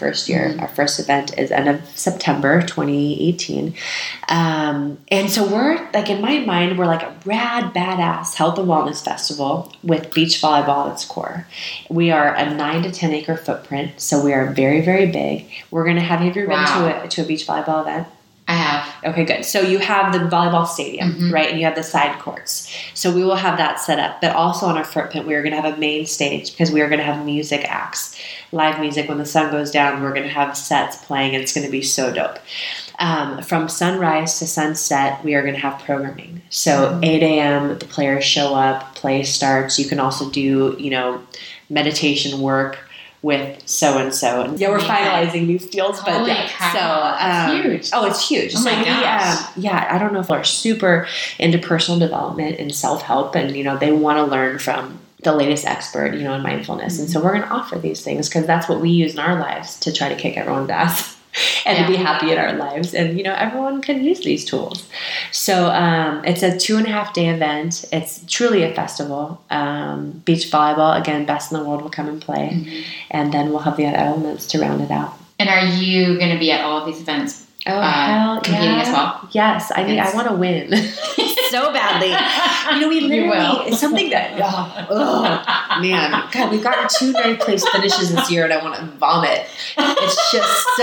first year. Our first event is end of September 2018. And so we're like, in my mind, we're like a rad, badass health and wellness festival with beach volleyball at its core. We are a 9 to 10 acre footprint, so we are very, very big. We're going to have you been to a beach volleyball event? I have. Okay, good. So you have the volleyball stadium, right? And you have the side courts. So we will have that set up. But also on our footprint, we are going to have a main stage because we are going to have music acts, live music. When the sun goes down, we're going to have sets playing, and it's going to be so dope. From sunrise to sunset, we are going to have programming. So 8 a.m., the players show up, play starts. You can also do, meditation work with so-and-so. Yeah, we're finalizing these deals, but Holy yeah. cow. It's huge. Oh, it's huge. Oh my gosh. I don't know if they're super into personal development and self-help, and, they want to learn from the latest expert, in mindfulness. And so we're going to offer these things because that's what we use in our lives to try to kick everyone's ass. And to be happy in our lives. And, everyone can use these tools. So it's a 2.5-day event. It's truly a festival. Beach volleyball, again, best in the world will come and play. And then we'll have the other elements to round it out. And are you going to be at all of these events? Competing as well? Yes. I want to win so badly. We literally, it's something that, man, God, we've gotten 2 ninth place finishes this year and I want to vomit. It's just so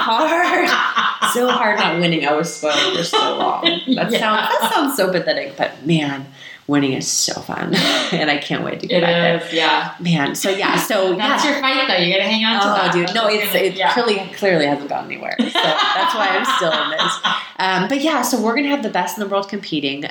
hard not winning. I was spoiled for so long. That sounds so pathetic, but man, winning is so fun, and I can't wait to get back there. Yeah, man. So that's your fight, though. You got to hang on to that. Dude, no, it clearly hasn't gone anywhere. So that's why I'm still in this. So we're gonna have the best in the world competing.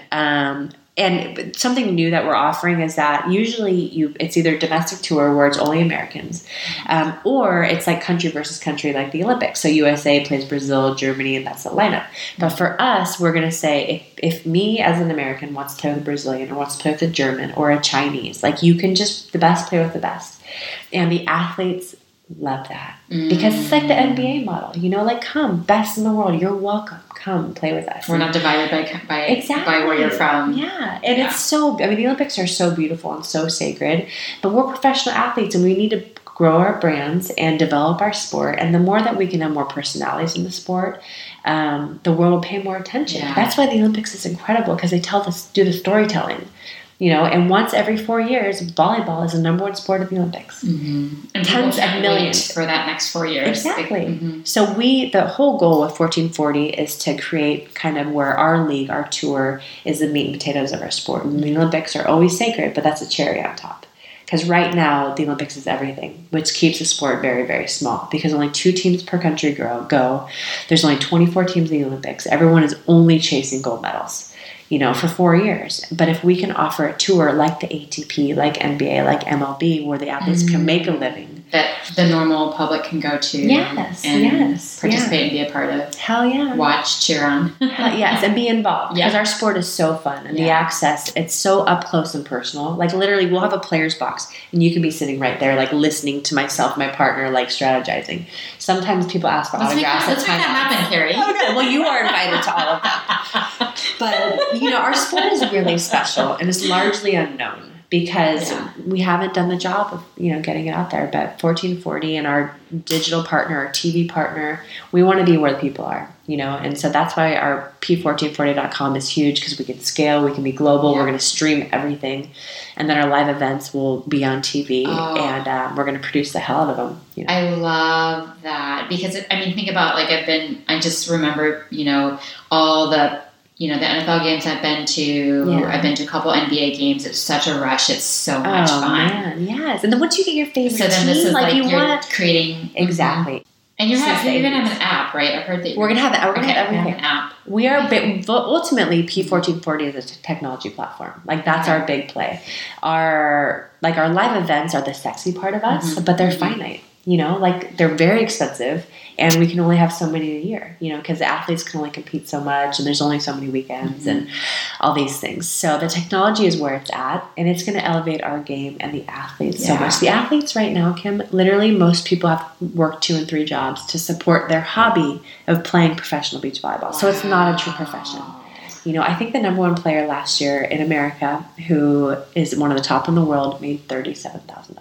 And something new that we're offering is that usually it's either domestic tour where it's only Americans, or it's like country versus country like the Olympics. So USA plays Brazil, Germany, and that's the lineup. But for us, we're going to say if me as an American wants to play with a Brazilian or wants to play with a German or a Chinese, like the best play with the best. And the athletes love that because it's like the NBA model, come, best in the world, you're welcome, come play with us. We're not divided by where you're from. Yeah, and it's so, the Olympics are so beautiful and so sacred, but we're professional athletes and we need to grow our brands and develop our sport, and the more that we can have more personalities in the sport, the world will pay more attention. That's why the Olympics is incredible, because they do the storytelling. And once every 4 years, volleyball is the number 1 sport of the Olympics. And tons of millions for that next 4 years. Exactly. So the whole goal of 1440 is to create kind of where our league, our tour, is the meat and potatoes of our sport. And the Olympics are always sacred, but that's a cherry on top. Because right now, the Olympics is everything, which keeps the sport very, very small. Because only 2 teams per country go. There's only 24 teams in the Olympics. Everyone is only chasing gold medals, for 4 years. But if we can offer a tour like the ATP, like NBA, like MLB, where the athletes can make a living. That the normal public can go to and participate and be a part of. Hell yeah. Watch, cheer on. Yes, and be involved. Because our sport is so fun. And the access, it's so up close and personal. Like literally, we'll have a player's box. And you can be sitting right there, like listening to myself, my partner, like strategizing. Sometimes people ask for autographs. Let's make that happen, Carrie. Okay, well, you are invited to all of them. But, our sport is really special. And it's largely unknown. Because we haven't done the job of, getting it out there. But 1440 and our digital partner, our TV partner, we want to be where the people are, And so that's why our p1440.com is huge, because we can scale, we can be global, we're going to stream everything. And then our live events will be on TV, and we're going to produce the hell out of them. I love that. Because, think about, I just remember, all the the NFL games I've been to. Yeah. I've been to a couple NBA games. It's such a rush. It's so much fun. Man, yes. And then once you get your favorite team, this is like you're creating exactly. And you're gonna have an app, right? I've heard that we're gonna have that. We're gonna have everything. An app. We are ultimately P1440 is a technology platform. Like that's our big play. Our live events are the sexy part of us, but they're finite. They're very expensive, and we can only have so many a year, because the athletes can only compete so much, and there's only so many weekends and all these things. So the technology is where it's at, and it's going to elevate our game and the athletes so much. The athletes right now, Kim, literally most people have worked 2 and 3 jobs to support their hobby of playing professional beach volleyball. So it's not a true profession. I think the number 1 player last year in America, who is one of the top in the world, made $37,000.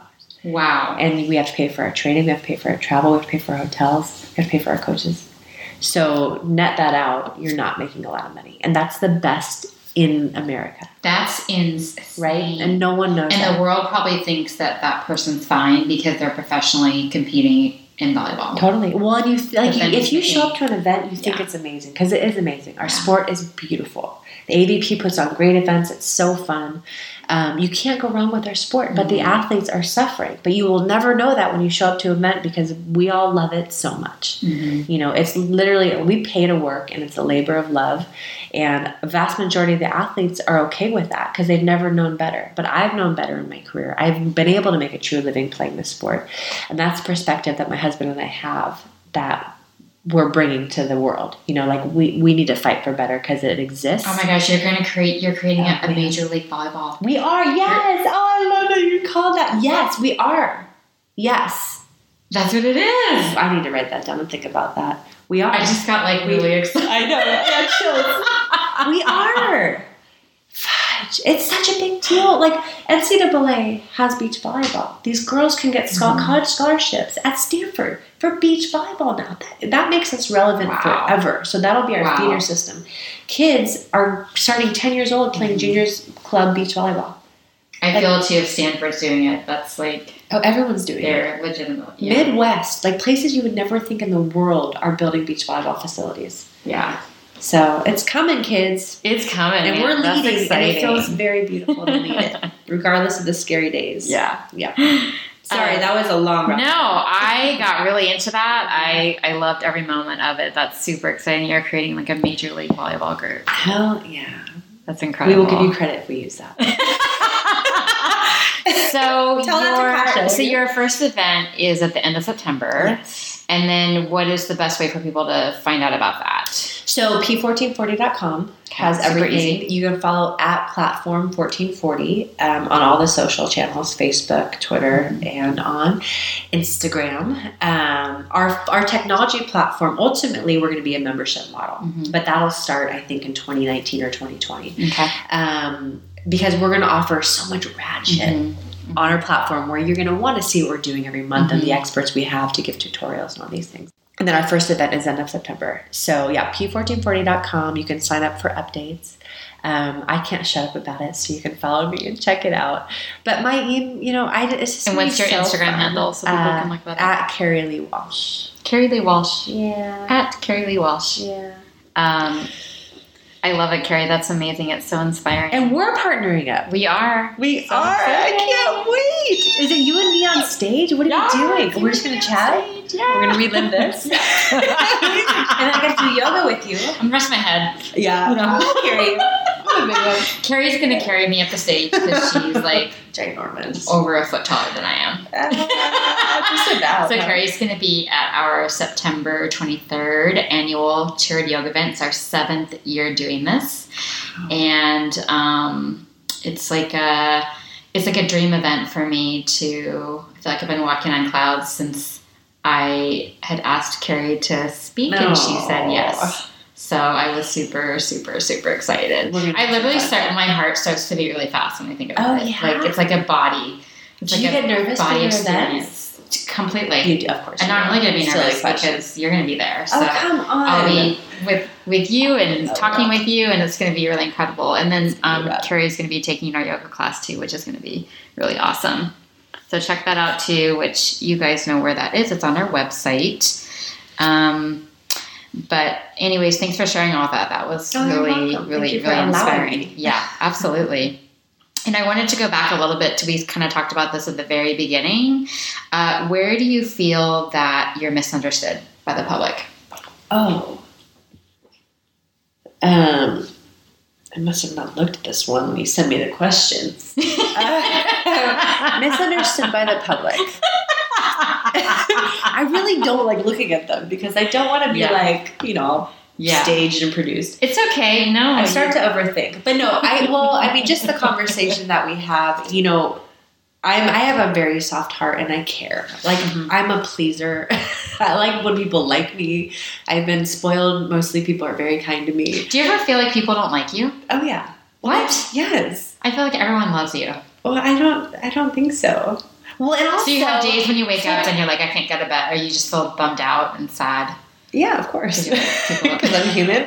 Wow. And we have to pay for our training. We have to pay for our travel. We have to pay for our hotels. We have to pay for our coaches. So net that out, you're not making a lot of money. And that's the best in America. That's insane. Right? And no one knows and that. the world probably thinks that that person's fine because they're professionally competing in volleyball. Totally. Well, and if you show up to an event, you think Yeah. it's amazing because it is amazing. Our sport is beautiful. The AVP puts on great events. It's so fun. You can't go wrong with our sport, but the athletes are suffering. But you will never know that when you show up to an event because we all love it so much. You know, it's literally, we pay to work and it's a labor of love. And a vast majority of the athletes are okay with that because they've never known better. But I've known better in my career. I've been able to make a true living playing this sport. And that's the perspective that my husband and I have that we're bringing to the world. You know, like we need to fight for better because it exists. Oh my gosh, you're creating a Major League Volleyball. We are, yes. I love that you called that. Yes, we are. Yes. That's what it is. I need to write that down and think about that. We are. I just got really excited. I know. Yeah, chills. We are. Fudge. It's such a big deal. Like, NCAA has beach volleyball. These girls can get college scholarships at Stanford for beach volleyball now. That makes us relevant forever. So that'll be our feeder system. Kids are starting 10 years old playing juniors club beach volleyball. I feel too if Stanford's doing it. That's like... Oh, everyone's doing it. They're legitimate. Yeah. Midwest, like places you would never think in the world are building beach volleyball facilities. Yeah. So it's coming, kids. It's coming. And we're leading, and it feels very beautiful to lead it, regardless of the scary days. Yeah. Yeah. Sorry, that was a long run. No, I got really into that. I loved every moment of it. That's super exciting. You're creating like a Major League Volleyball group. Hell yeah. That's incredible. We will give you credit if we use that. So your first event is at the end of September. Yes. And then what is the best way for people to find out about that? So P1440.com has Super everything. easy. You can follow at Platform 1440 on all the social channels, Facebook, Twitter, and on Instagram. Our technology platform, ultimately, we're going to be a membership model. But that'll start, I think, in 2019 or 2020. Okay. Because we're going to offer so much rad shit on our platform where you're going to want to see what we're doing every month and the experts we have to give tutorials and all these things. And then our first event is end of September. So yeah, P1440.com. You can sign up for updates. I can't shut up about it, so you can follow me and check it out. But my it's just and what's your Instagram fun. handle so people can look that up? At Carrie Lee Walsh. Carrie Lee Walsh. Yeah. At Carrie Lee Walsh. Yeah. I love it, Carrie. That's amazing. It's so inspiring. And we're partnering up. We are. We are. I can't wait. Is it you and me on stage? What are we doing? We're just going to chat? Yeah. We're going to relive this? And I get to do yoga with you. I'm going to rest my head. Yeah. Carrie. Carrie's going to carry me up the stage because she's like ginormous. Over a foot taller than I am. Just about. So Carrie's going to be at our September 23rd annual charity yoga event. It's our 7th year doing this. And it's like a dream event for me to I feel like I've been walking on clouds since I had asked Carrie to speak and she said yes. So I was super, super, super excited. I literally my heart starts to beat really fast when I think about it. Yeah. Like it's like a body. It's do like you get nervous for your events? Completely. You do, of course. I'm not really going to be nervous because you're going to be there. So come on. I'll be with you and talking with you, and it's going to be really incredible. And then Carrie's going to be taking our yoga class too, which is going to be really awesome. So check that out too, which you guys know where that is. It's on our website. But anyways, thanks for sharing all that. That was really inspiring. Yeah, absolutely. And I wanted to go back a little bit to, we kind of talked about this at the very beginning. Where do you feel that you're misunderstood by the public? Oh. I must have not looked at this one when you sent me the questions. Misunderstood by the public. I really don't like looking at them because I don't want to be staged and produced. It's okay. No. I start to overthink. But no, just the conversation that we have, I have a very soft heart and I care. Like, I'm a pleaser. I like when people like me. I've been spoiled. Mostly people are very kind to me. Do you ever feel like people don't like you? Oh, yeah. What? Yes. I feel like everyone loves you. Well, I don't think so. Well, and also, so you have days when you wake up and you're like, I can't go to bed, or you just feel bummed out and sad. Yeah, of course. Because I'm human.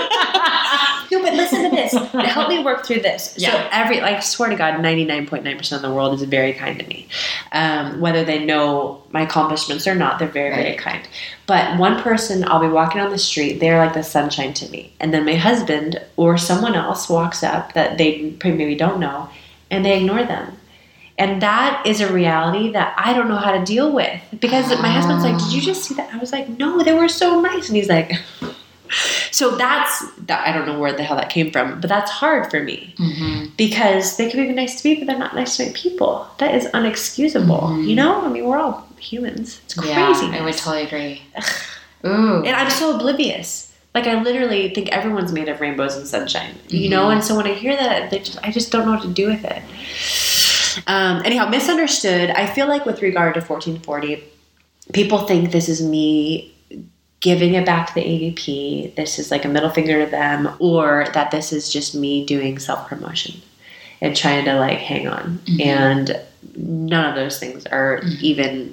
No, but listen to this. Help me work through this. Yeah. So I swear to God, 99.9% of the world is very kind to me. Whether they know my accomplishments or not, they're very, very kind. But one person, I'll be walking on the street, they're like the sunshine to me. And then my husband or someone else walks up that they maybe don't know, and they ignore them. And that is a reality that I don't know how to deal with. Because my husband's like, did you just see that? I was like, no, they were so nice. And he's like... So that's I don't know where the hell that came from, but that's hard for me because they can be nice to me, but they're not nice to my people. That is unexcusable. You know, I mean, we're all humans. It's crazy. Yeah, I would totally agree. Ooh, and I'm so oblivious. Like I literally think everyone's made of rainbows and sunshine. You know, and so when I hear that, I just don't know what to do with it. Anyhow, misunderstood. I feel like with regard to 1440, people think this is me giving it back to the AVP, this is like a middle finger to them, or that this is just me doing self-promotion and trying to like hang on. And none of those things are even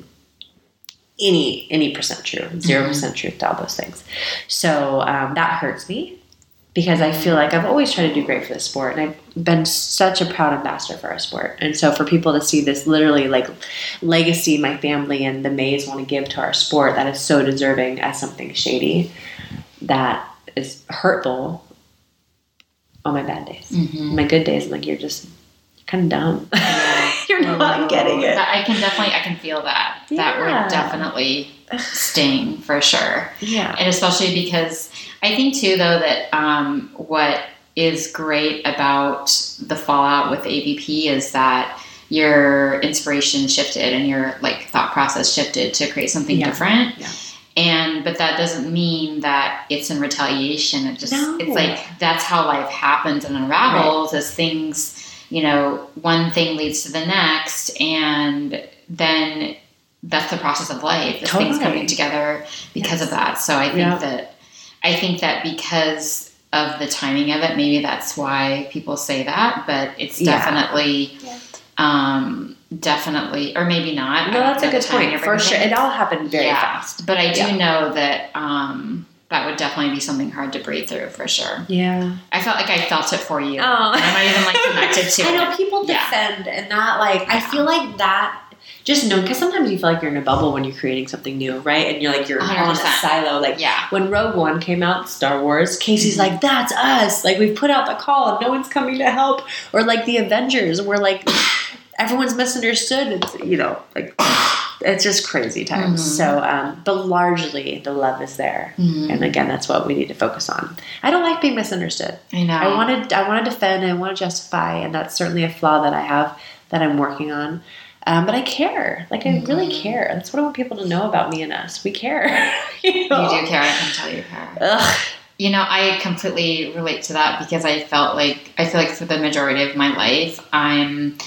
any percent true, 0% truth to all those things. So that hurts me because I feel like I've always tried to do great for the sport, and I've been such a proud ambassador for our sport. And so for people to see this literally like legacy my family and the Mays want to give to our sport that is so deserving as something shady, that is hurtful on my bad days. My good days, I'm like, you're kind of dumb. You're not getting it. I can feel that. Yeah. That would definitely sting for sure. Yeah. And especially because I think too, though, that what is great about the fallout with AVP is that your inspiration shifted and your like thought process shifted to create something different. Yeah. But that doesn't mean that it's in retaliation. It's like that's how life happens and unravels as things, you know, one thing leads to the next, and then that's the process of life. Is things coming together because of that. So I think that because of the timing of it, maybe that's why people say that, but it's definitely, definitely, or maybe not. No, that's a good point. For sure. It all happened very fast. But I do know that, that would definitely be something hard to breathe through for sure. Yeah. I felt like I felt it for you. Oh. And I'm not even like connected to it. I know people defend and that like, I feel like that, just know, because sometimes you feel like you're in a bubble when you're creating something new, right? And you're like, you're 100%. On a silo. Like, when Rogue One came out, Star Wars, Casey's like, that's us. Like, we've put out the call and no one's coming to help. Or like the Avengers, where like, everyone's misunderstood. It's, you know, like, it's just crazy times. So, but largely the love is there. And again, that's what we need to focus on. I don't like being misunderstood. I know. I want to defend, I want to justify, and that's certainly a flaw that I have that I'm working on. But I care. Like, I really care. That's what I want people to know about me and us. We care. You know? You do care. I can tell you care. Ugh. You know, I completely relate to that because I feel like for the majority of my life, I'm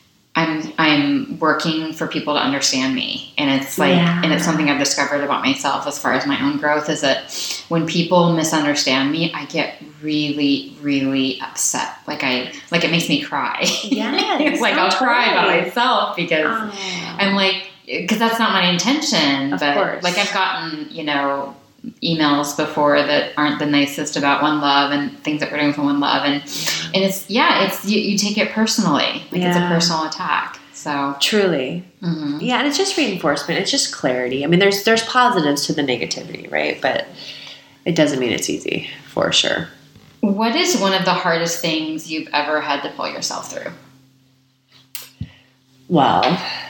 working for people to understand me. And it's like, and it's something I've discovered about myself as far as my own growth is that when people misunderstand me, I get really, really upset. Like it makes me cry. Yeah. Like I'll cry about myself because I'm like, because that's not my intention. Of course. Like I've gotten, you know, emails before that aren't the nicest about One Love and things that we're doing for One Love, and it's you take it personally, like it's a personal attack. So truly, and it's just reinforcement. It's just clarity. I mean, there's positives to the negativity, right? But it doesn't mean it's easy for sure. What is one of the hardest things you've ever had to pull yourself through? Well,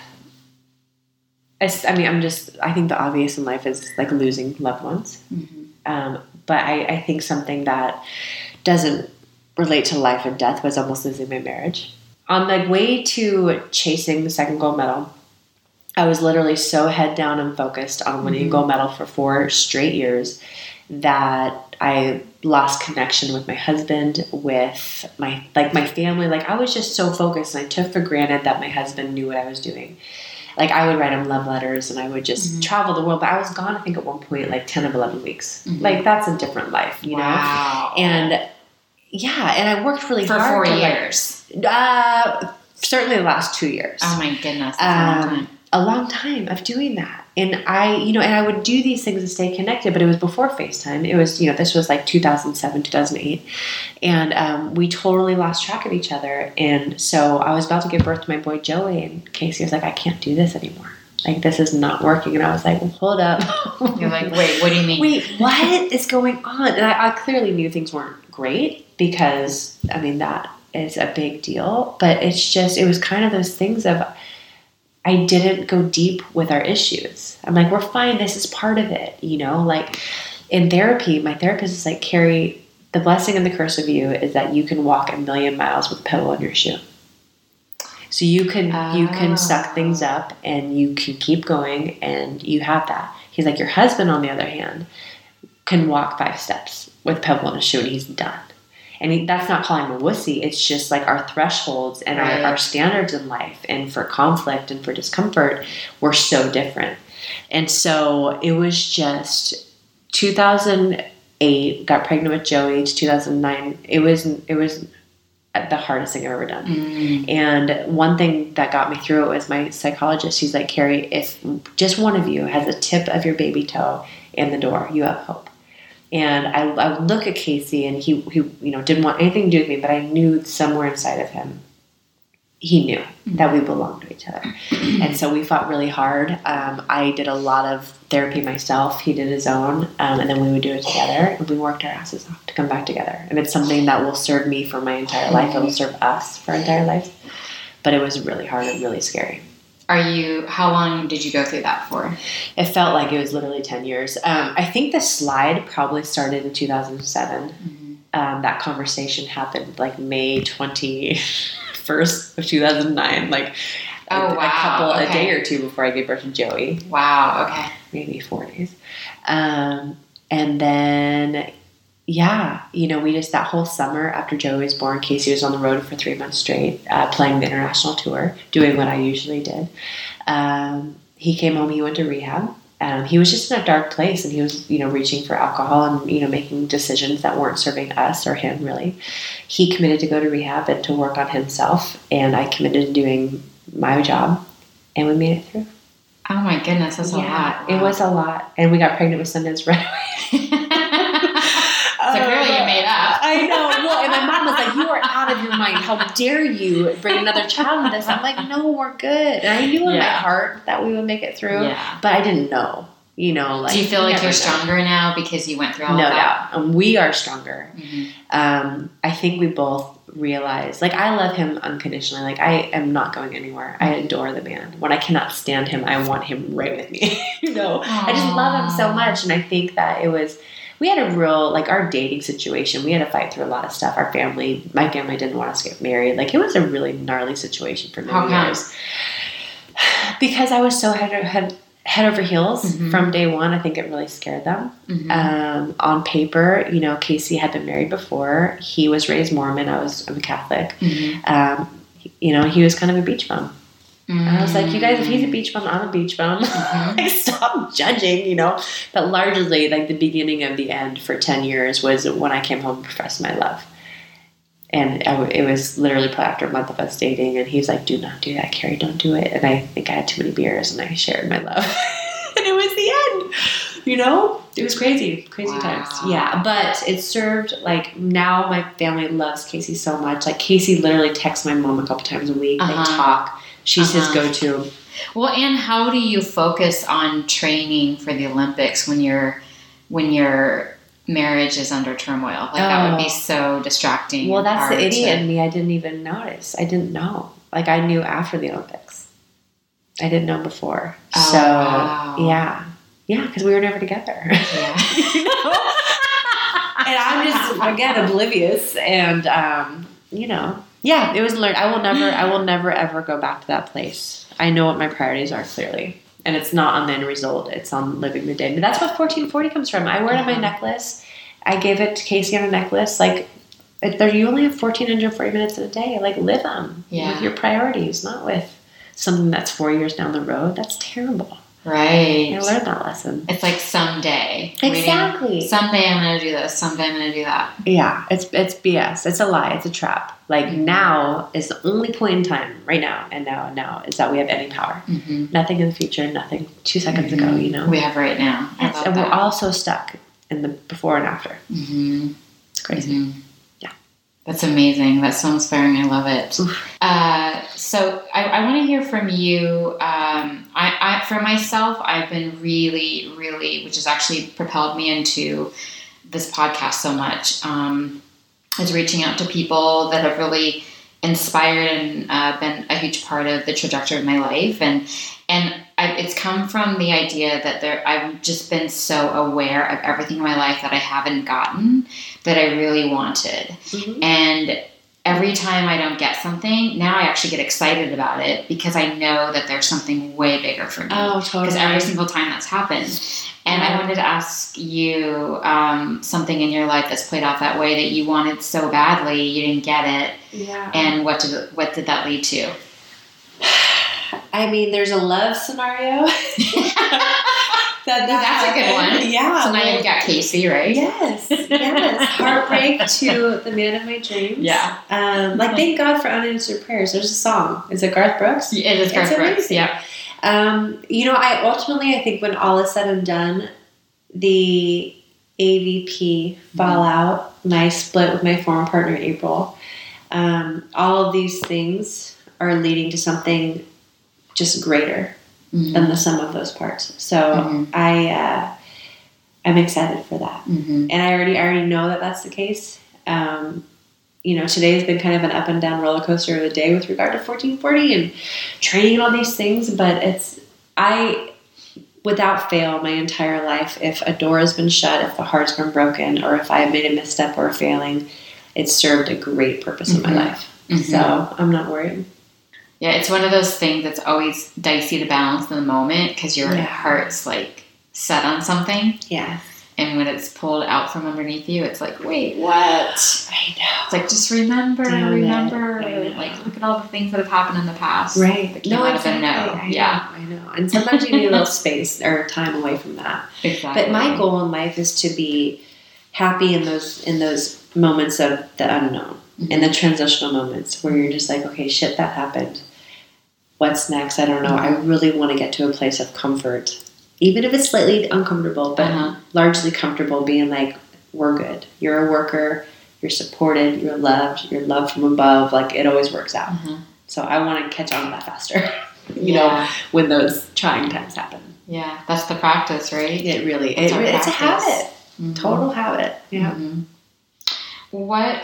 I think the obvious in life is like losing loved ones. But I think something that doesn't relate to life and death was almost losing my marriage. On the way to chasing the second gold medal, I was literally so head down and focused on winning a gold medal for 4 straight years that I lost connection with my husband, with my family. Like I was just so focused, and I took for granted that my husband knew what I was doing. Like I would write him love letters and I would just travel the world. But I was gone, I think at one point, like 10 of 11 weeks. Like that's a different life, you know? And and I worked really hard. For 4 years. certainly the last 2 years. Oh my goodness. That's a long time of doing that. And I would do these things to stay connected, but it was before FaceTime. It was, this was like 2007, 2008. And we totally lost track of each other. And so I was about to give birth to my boy Joey, and Casey was like, I can't do this anymore. Like, this is not working. And I was like, well, hold up. You're like, wait, what do you mean? Wait, what is going on? And I clearly knew things weren't great because, that is a big deal. But it was kind of those things of, I didn't go deep with our issues. I'm like, we're fine. This is part of it. Like in therapy, my therapist is like, Carrie, the blessing and the curse of you is that you can walk 1,000,000 miles with a pebble in your shoe. So you can suck things up and you can keep going and you have that. He's like, your husband, on the other hand, can walk 5 steps with a pebble in his shoe and he's done. And that's not calling him a wussy. It's just like our thresholds and our standards in life and for conflict and for discomfort were so different. And so it was just 2008, got pregnant with Joey, to 2009. It was the hardest thing I've ever done. Mm. And one thing that got me through it was my psychologist. He's like, Carrie, if just one of you has the tip of your baby toe in the door, you have hope. And I would look at Casey, and he didn't want anything to do with me, but I knew somewhere inside of him, he knew that we belonged to each other. And so we fought really hard. I did a lot of therapy myself. He did his own. And then we would do it together. And we worked our asses off to come back together. And it's something that will serve me for my entire life. It will serve us for our entire lives. But it was really hard and really scary. How long did you go through that for? It felt like it was literally 10 years. I think the slide probably started in 2007. Mm-hmm. That conversation happened like May 21st of 2009. Like a day or two before I gave birth to Joey. Wow. Okay. Maybe 4 days. And then, we just, that whole summer after Joey was born, Casey was on the road for 3 months straight, playing the international tour, doing what I usually did. He came home, he went to rehab. He was just in a dark place, and he was, reaching for alcohol and, making decisions that weren't serving us or him, really. He committed to go to rehab and to work on himself, and I committed to doing my job, and we made it through. Oh my goodness, that's a lot. Wow. It was a lot, and we got pregnant with Sundance right away. So clearly you made up. I know. Well, and my mom was like, you are out of your mind. How dare you bring another child into this? I'm like, no, we're good. And I knew in my heart that we would make it through, but I didn't know. Do you feel like you're stronger now because you went through all of that? No doubt. We are stronger. Mm-hmm. I think we both realize, like, I love him unconditionally. Like, I am not going anywhere. I adore the man. When I cannot stand him, I want him right with me. I just love him so much. And I think that we had a real, like, our dating situation, we had to fight through a lot of stuff. My family didn't want us to get married. Like, it was a really gnarly situation for many years. Because I was so head over heels from day one. I think it really scared them. Mm-hmm. On paper, Casey had been married before. He was raised Mormon. I'm a Catholic. Mm-hmm. He was kind of a beach bum. Mm-hmm. And I was like, you guys, if he's a beach bum, I'm a beach bum. Mm-hmm. Like, stop judging, But largely, like, the beginning of the end for 10 years was when I came home and professed my love. And it was literally probably after a month of us dating, and he's like, do not do that, Carrie, don't do it. And I think I had too many beers, and I shared my love. And it was the end, It was crazy times. Yeah, but it served, like, now my family loves Casey so much. Like, Casey literally texts my mom a couple times a week. They talk. She's his go-to. Well, and how do you focus on training for the Olympics when your marriage is under turmoil? Like, that would be so distracting. Well, that's the idiot in me. I didn't even notice. I didn't know. Like, I knew after the Olympics. I didn't know before. Oh, so, wow. Yeah, because we were never together. Yeah. And I'm just, again, oblivious. And, yeah, it was learned. I will never ever go back to that place. I know what my priorities are clearly. And it's not on the end result. It's on living the day. But that's what 1440 comes from. I wear it on my necklace. I gave it to Casey on a necklace. Like, you only have 1,440 minutes in a day. Like, live them with your priorities, not with something that's 4 years down the road. That's terrible. Right. I learned that lesson. It's like someday. Exactly. Someday I'm going to do this. Someday I'm going to do that. Yeah, it's BS. It's a lie. It's a trap. Like now is the only point in time, right now, and now is that we have any power. Mm-hmm. Nothing in the future, nothing 2 seconds ago, you know? We have right now. Yes, and we're all so stuck in the before and after. Mm-hmm. It's crazy. Mm-hmm. Yeah. That's amazing. That's so inspiring. I love it. So I want to hear from you. I for myself, I've been really, really, which has actually propelled me into this podcast so much, is reaching out to people that have really inspired and been a huge part of the trajectory of my life. And it's come from the idea that I've just been so aware of everything in my life that I haven't gotten that I really wanted. Mm-hmm. And every time I don't get something, now I actually get excited about it because I know that there's something way bigger for me. Oh, totally. Because every single time that's happened. And I wanted to ask you something in your life that's played out that way that you wanted so badly, you didn't get it. Yeah. And what did that lead to? I mean, there's a love scenario. That's a good one. Yeah. So now you've got Casey, right? Yes. Heartbreak to the man of my dreams. Yeah. Thank God for unanswered prayers. There's a song. Is it Garth Brooks? It is Garth Brooks. Yeah. I think when all is said and done, the AVP fallout, my split with my former partner April, all of these things are leading to something just greater than the sum of those parts. So I'm excited for that, and I already know that that's the case. Today has been kind of an up and down roller coaster of a day with regard to 1440 and training and all these things. But without fail, my entire life, if a door has been shut, if the heart's been broken, or if I have made a misstep or a failing, it's served a great purpose in my life. Mm-hmm. So I'm not worried. Yeah, it's one of those things that's always dicey to balance in the moment because your heart's like set on something. Yeah. And when it's pulled out from underneath you, it's like, wait, what? I know. It's like, just remember. Like, look at all the things that have happened in the past. Right. That came out of a no. I know. And sometimes you need a little space or time away from that. Exactly. But my goal in life is to be happy in those moments of the unknown, in the transitional moments where you're just like, okay, shit, that happened. What's next? I don't know. I really want to get to a place of comfort. Even if it's slightly uncomfortable, but largely comfortable, being like, we're good. You're a worker. You're supported. You're loved. You're loved from above. Like, it always works out. So I want to catch on to that faster, you know, when those trying times happen. Yeah, that's the practice, right? It really is. It's a habit. Total habit. Yeah. What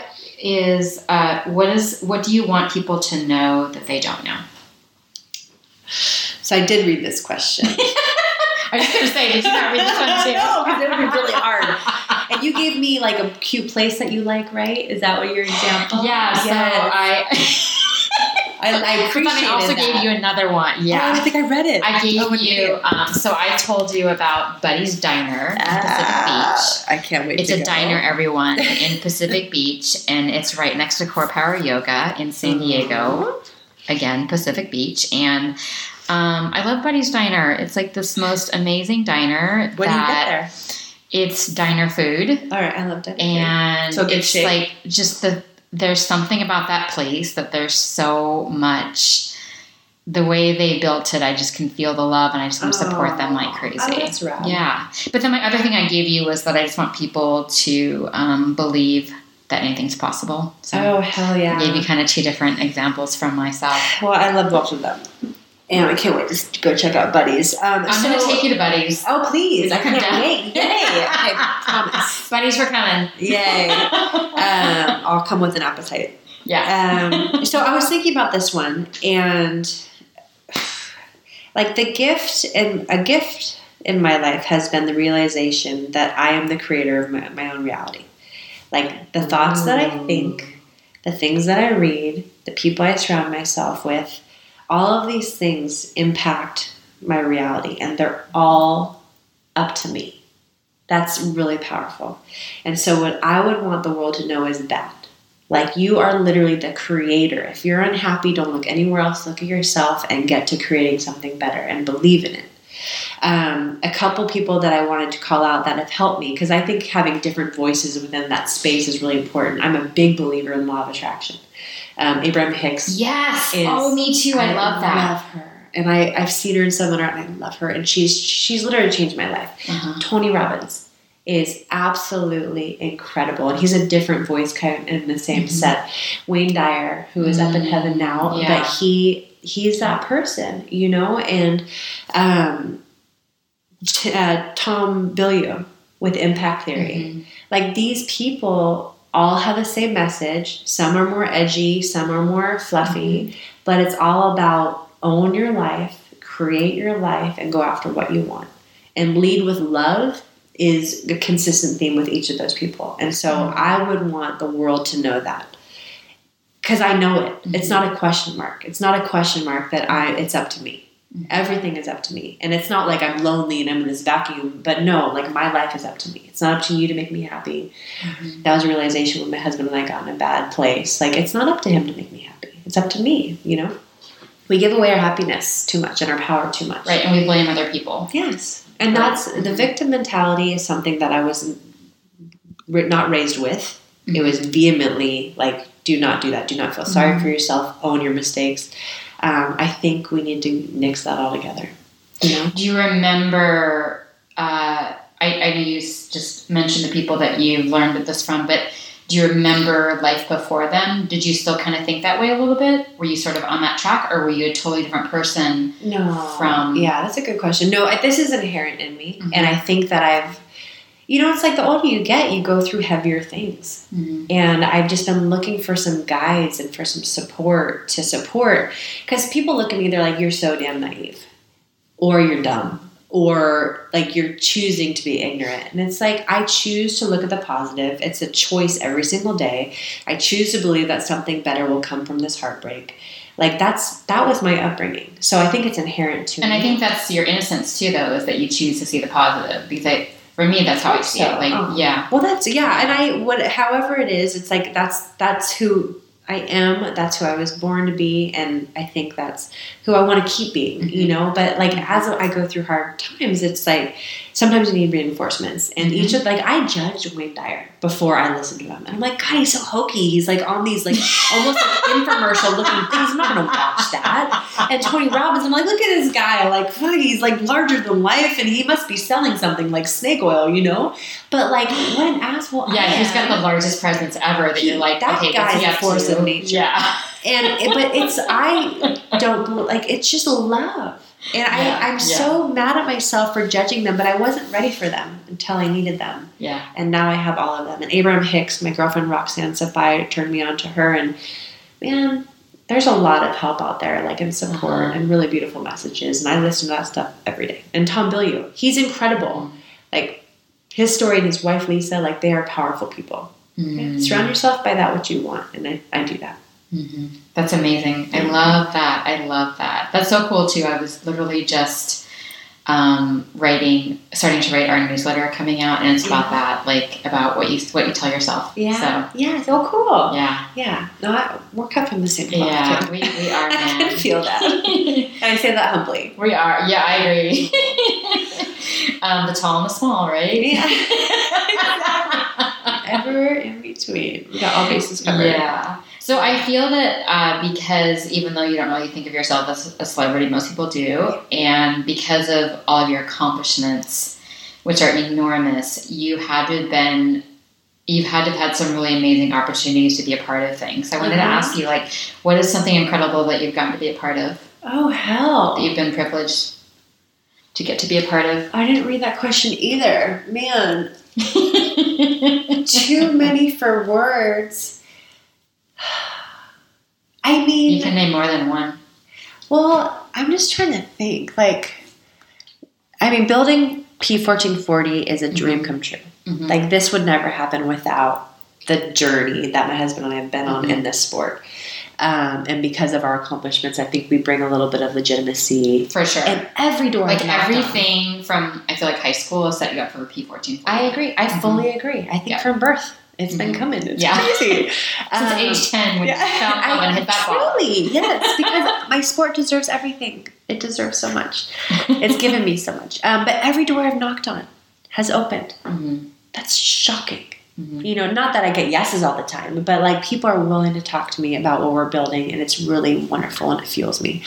do you want people to know that they don't know? So I did read this question. I was going to say, did you not read this one too? No, because it would be really hard. And you gave me like a cute place that you like, right? Is that what your example? Yeah. So I appreciate it. I also gave you another one. Yeah. Oh, I don't think I read it. I gave you. So I told you about Buddy's Diner in Pacific Beach. I can't wait. It's a diner, everyone, in Pacific Beach, and it's right next to Core Power Yoga in San Diego. Again, Pacific Beach, and I love Buddy's Diner. It's like this most amazing diner. When do you get there? It's diner food. All right, I love diner food. And so it's shape. Like just there's something about that place that there's so much. The way they built it, I just can feel the love, and I just want to support them like crazy. Oh, that's rad. Yeah. But then my other thing I gave you was that I just want people to believe that anything's possible. So oh, hell yeah. I gave you kind of two different exampes from myself. Well, I love both of them. And I can't wait to go check out Buddy's. I'm going to take you to Buddy's. Oh, please. I can't down? wait. Yay. I promise. Buddy's for coming. Yay. I'll come with an appetite. Yeah. So I was thinking about this one, and like a gift in my life has been the realization that I am the creator of my own reality. Like the thoughts that I think, the things that I read, the people I surround myself with, all of these things impact my reality, and they're all up to me. That's really powerful. And so what I would want the world to know is that. Like, you are literally the creator. If you're unhappy, don't look anywhere else. Look at yourself and get to creating something better and believe in it. A couple people that I wanted to call out that have helped me, because I think having different voices within that space is really important. I'm a big believer in law of attraction. Abraham Hicks. Yes. Me too. I love that. I love her. And I've seen her in seminar, and I love her. And she's literally changed my life. Tony Robbins is absolutely incredible. And he's a different voice kind of in the same set. Wayne Dyer, who is up in heaven now, but he's that person, you know? And Tom Bilyeu with Impact Theory. Like, these people all have the same message. Some are more edgy, some are more fluffy, but it's all about own your life, create your life, and go after what you want. And lead with love is the consistent theme with each of those people. And so I would want the world to know that. Because I know it. It's not a question mark. It's not a question mark that it's up to me. Everything is up to me. And it's not like I'm lonely and I'm in this vacuum. But no, like, my life is up to me. It's not up to you to make me happy. That was a realization when my husband and I got in a bad place. Like, it's not up to him to make me happy. It's up to me, you know? We give away our happiness too much and our power too much. Right, and we blame other people. Yes. And that's the victim mentality is something that I was not raised with. It was vehemently like, do not do that. Do not feel sorry for yourself. Own your mistakes. I think we need to nix that all together. You know? Do you remember, I know you just mentioned the people that you learned this from, but do you remember life before them? Did you still kind of think that way a little bit? Were you sort of on that track, or were you a totally different person? No. Yeah, that's a good question. No, this is inherent in me. And I think that it's like the older you get, you go through heavier things. And I've just been looking for some guides and for some support. Because people look at me, they're like, you're so damn naive. Or you're dumb. Or like, you're choosing to be ignorant. And it's like, I choose to look at the positive. It's a choice every single day. I choose to believe that something better will come from this heartbreak. Like, that was my upbringing. So I think it's inherent to me. And I think that's your innocence too, though, is that you choose to see the positive. Because for me, that's how I see it. Like, Well, and however it is, it's like, that's who I am. That's who I was born to be. And I think that's who I want to keep being, you know? But like, as I go through hard times, it's like, sometimes you need reinforcements. And I judged Wayne Dyer before I listened to him. And I'm like, God, he's so hokey. He's like on these like almost like infomercial looking things. I'm not going to watch that. And Tony Robbins, I'm like, look at this guy. Like, fuck, he's like larger than life, and he must be selling something like snake oil, you know? But like, what an asshole. Yeah, he's got the largest presence ever that you're like, that okay, guy's a force of nature. Yeah. But I don't, like, it's just love. And I'm so mad at myself for judging them, but I wasn't ready for them until I needed them. Yeah. And now I have all of them. And Abraham Hicks, my girlfriend Roxanne Safai, turned me on to her. And man, there's a lot of help out there, like, in support and really beautiful messages. And I listen to that stuff every day. And Tom Bilyeu, he's incredible. Like, his story and his wife Lisa, like, they are powerful people. Surround yourself by that which you want. And I do that. That's amazing. I love that. That's so cool too. I was literally just starting to write our newsletter coming out, and it's about that, like, about what you tell yourself. Yeah. So. Yeah. So cool. Yeah. Yeah. No, we're cut from the same cloth. Yeah, we are. I can feel that. And I say that humbly. We are. Yeah, I agree. The tall and the small, right? Yeah. Ever in between. We got all bases covered. Yeah. So I feel that because even though you don't really think of yourself as a celebrity, most people do, and because of all of your accomplishments, which are enormous, you've had to have had some really amazing opportunities to be a part of things. So I wanted to ask you, like, what is something incredible that you've gotten to be a part of? Oh, hell. That you've been privileged to get to be a part of? I didn't read that question either. Man. Too many for words. I mean, you can name more than one. Well, I'm just trying to think. Like, I mean, building P1440 is a dream come true. Like, this would never happen without the journey that my husband and I have been on in this sport. And because of our accomplishments, I think we bring a little bit of legitimacy. For sure. And every door. Like, everything from, I feel like high school has set you up for P1440. I agree. I fully agree. I think from birth. It's been coming. It's Yeah. crazy. Since age 10 when you fell in love and hit that ball. Truly, yes, because my sport deserves everything. It deserves so much. It's given me so much. But every door I've knocked on has opened. Mm-hmm. That's shocking. Mm-hmm. You know, not that I get yeses all the time, but like people are willing to talk to me about what we're building, and it's really wonderful and it fuels me.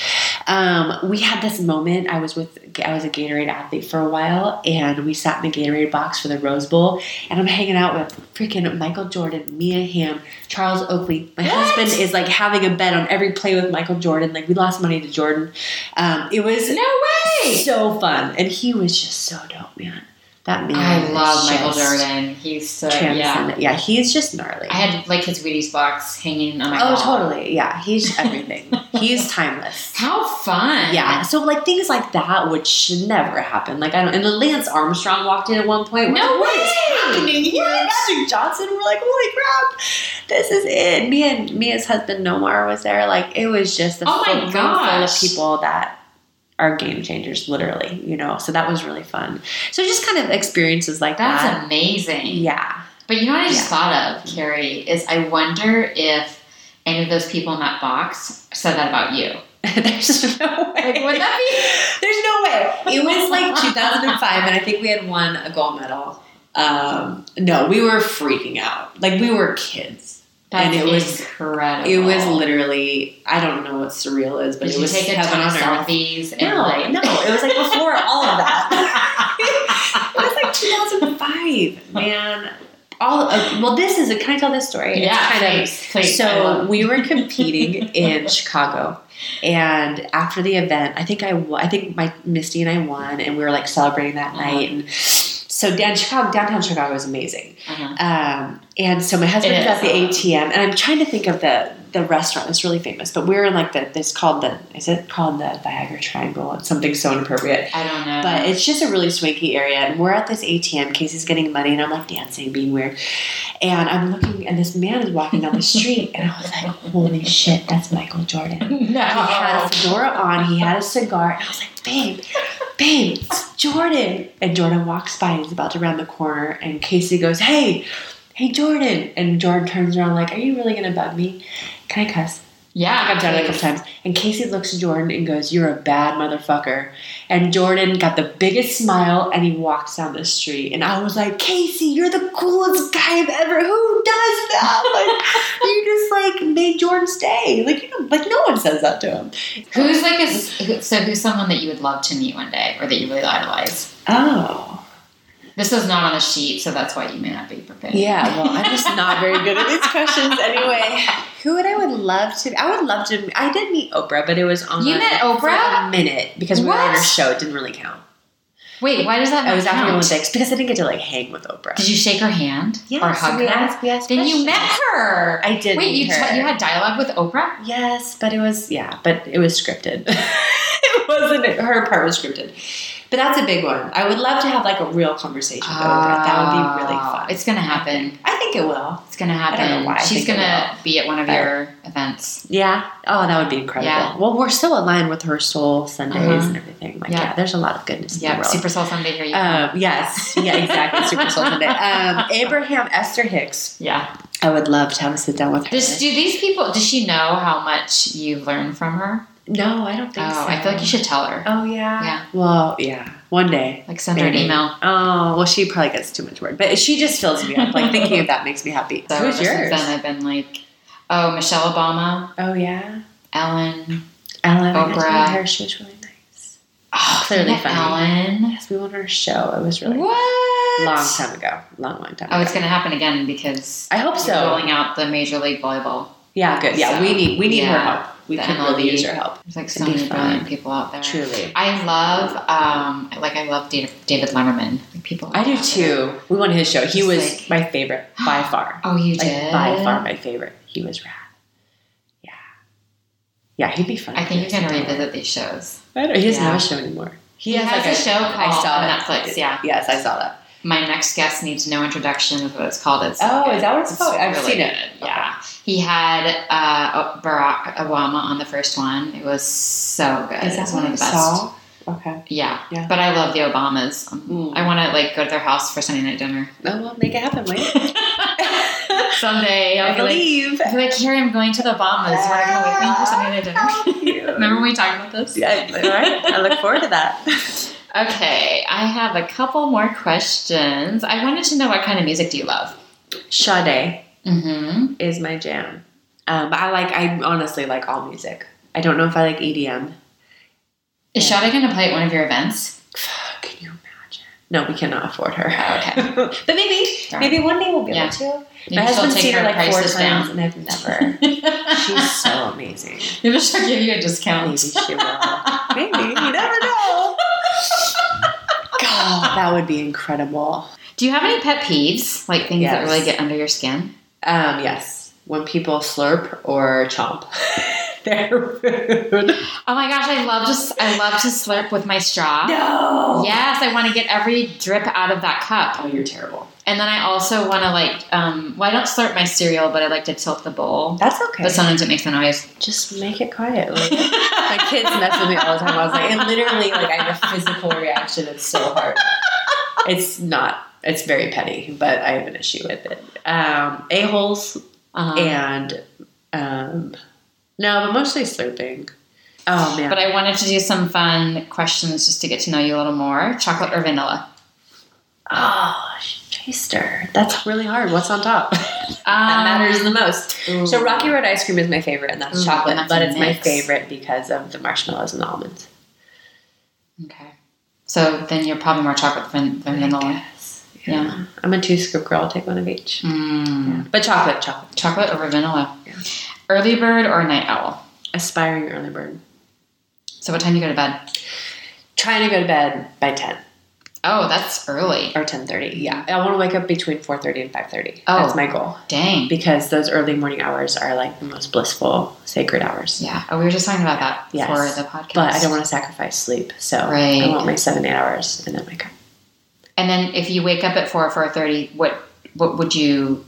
We had this moment. I was a Gatorade athlete for a while, and we sat in the Gatorade box for the Rose Bowl, and I'm hanging out with freaking Michael Jordan, Mia Hamm, Charles Oakley. My husband is like having a bet on every play with Michael Jordan. Like we lost money to Jordan. It was No way! so fun, and he was just so dope, man. That man, I love is Michael just Jordan. He's so transcendent. Yeah, he's just gnarly. I had like his Wheaties box hanging on my wall. Totally. Yeah, he's everything. He's timeless. How fun! Yeah, so like things like that, which should never happen. Like I don't. And then Lance Armstrong walked in at one point. No way! What is happening here? Magic Johnson. We're like, holy crap, this is it. Mia's husband Nomar was there. Like it was just a room full of people that are game changers, literally. You know, so that was really fun. So just kind of experiences like that. That's amazing. Yeah. But you know what I just thought of, Carrie, is I wonder if any of those people in that box said that about you. There's no way. Like, would that be? There's no way. It was like 2005, and I think we had won a gold medal. No, we were freaking out. Like, we were kids. That's and it was incredible. It was literally, I don't know what surreal is, but Did it was you take a ton of heaven on earth. selfies? And No, it was like before all of that. It was like 2005, man. Well, this is can I tell this story? Yeah, it's please. So we were competing in Chicago, and after the event, I think my Misty and I won, and we were like celebrating that night. And so downtown Chicago is amazing. And so my husband was at the ATM, and I'm trying to think of the restaurant. It's really famous, but we're in like is it called the Viagra Triangle? It's something so inappropriate. I don't know. But it's just a really swanky area, and we're at this ATM. Casey's getting money, and I'm like dancing, being weird. And I'm looking, and this man is walking down the street, and I was like, holy shit, that's Michael Jordan. No. He had a fedora on, he had a cigar, and I was like, babe, it's Jordan. And Jordan walks by, and he's about to round the corner, and Casey goes, hey, Jordan. And Jordan turns around like, are you really going to bug me? Can I cuss? Yeah. I think I've done it a couple times. And Casey looks at Jordan and goes, you're a bad motherfucker. And Jordan got the biggest smile, and he walks down the street. And I was like, Casey, you're the coolest guy I've ever. Who does that? Like, you just like made Jordan's day. Like, you know, like no one says that to him. Who's someone that you would love to meet one day, or that you really idolize? Oh. This is not on the sheet, so that's why you may not be prepared. Yeah, well, I'm just not very good at these questions anyway. Who would I love to. I did meet Oprah, but it was on. You met Oprah? For a minute, because we were on her show. It didn't really count. Wait, why does that not I was after count? Olympics because I didn't get to like hang with Oprah. Did you shake her hand? Yes, or hug her? We asked then questions. you met her. I did. Wait, meet you her. you had dialogue with Oprah? Yes, but it was scripted. It wasn't. Her part was scripted. But that's a big one. I would love to have like a real conversation with Oprah. That would be really fun. It's going to happen. I think it will. It's going to happen. I don't know why. She's going to be at one of your events. Yeah. Oh, that would be incredible. Yeah. Well, we're still aligned with her Soul Sundays and everything. Like, yeah, there's a lot of goodness in the world. Super Soul Sunday, here you go. Yes. Yeah, exactly. Super Soul Sunday. Abraham Esther Hicks. Yeah. I would love to have a sit down with her. Does she know how much you've learned from her? No, I don't think so. I feel like you should tell her. Oh, yeah? Yeah. Well, yeah. One day. Like send her an email. Oh, well, she probably gets too much work. But she just fills me up. Like, thinking of that makes me happy. So who's yours? Then I've been like, Michelle Obama. Oh, yeah? Ellen. Oprah. Her. She was really nice. Oh, clearly funny. Ellen. Yes, we went on her show. It was really What? Long time ago. Long time ago. Oh, it's going to happen again because I hope so. You're rolling out the Major League Volleyball. Yeah, good. Yeah, so, we need her help. We could MLB. really use her help. There's like so many brilliant people out there. Truly. I love David Letterman. Like people. I do too. We went to his show. He was like, my favorite by far. Oh, you did? By far my favorite. He was rad. Yeah. Yeah, he'd be fun. I think you're going to revisit these shows. I don't, he doesn't have a show anymore. He has like a show called on Netflix. Yeah. Yes, I saw that. My Next Guest Needs No Introduction is what it's called. It's is that what it's called? I've seen it. Yeah. He had Barack Obama on the first one. It was so good. Is that one of the best. Okay. Yeah. But I love the Obamas. I want to like go to their house for Sunday night dinner. Oh, well, make it happen, wait. Someday I'll be like, Carrie, I'm going to the Bahamas. You want to come with me for Sunday dinner? Remember when we talked about this? Yeah, all right. I look forward to that. Okay, I have a couple more questions. I wanted to know, what kind of music do you love? Sade is my jam. I honestly like all music. I don't know if I like EDM. Is Sade going to play at one of your events? Can you imagine? No, we cannot afford her. Okay. But maybe one day we'll be able to. My husband's seen her like 4 times and I've never. She's so amazing. Maybe she'll give you a discount. Maybe she will. Maybe. You never know. God, that would be incredible. Do you have any pet peeves? Like things that really get under your skin? Yes. When people slurp or chomp their food. Oh my gosh, I love to slurp with my straw. No. Yes, I want to get every drip out of that cup. Oh, you're terrible. And then I also want to I don't slurp my cereal, but I like to tilt the bowl. That's okay. But sometimes it makes a noise. Just make it quiet. My kids mess with me all the time. I was like, and literally, I have a physical reaction. It's so hard. It's very petty, but I have an issue with it. A-holes and, no, but mostly slurping. Oh, man. But I wanted to do some fun questions just to get to know you a little more. Chocolate or vanilla? Oh, taster. That's really hard. What's on top? That matters the most. Ooh. So Rocky Road ice cream is my favorite, and that's chocolate. But it's my favorite because of the marshmallows and the almonds. Okay. So then you're probably more chocolate than vanilla. Yes. Yeah. I'm a 2-scoop girl. I'll take one of each. Yeah. But chocolate. Chocolate over vanilla. Yeah. Early bird or night owl? Aspiring early bird. So what time do you go to bed? Trying to go to bed by 10. Oh, that's early. Or 10:30, yeah. I want to wake up between 4:30 and 5:30. Oh, that's my goal. Dang. Because those early morning hours are the most blissful, sacred hours. Yeah. Oh, we were just talking about that for the podcast. But I don't want to sacrifice sleep. So I want my 7-8 hours and then wake up. And then if you wake up at 4:30, what would you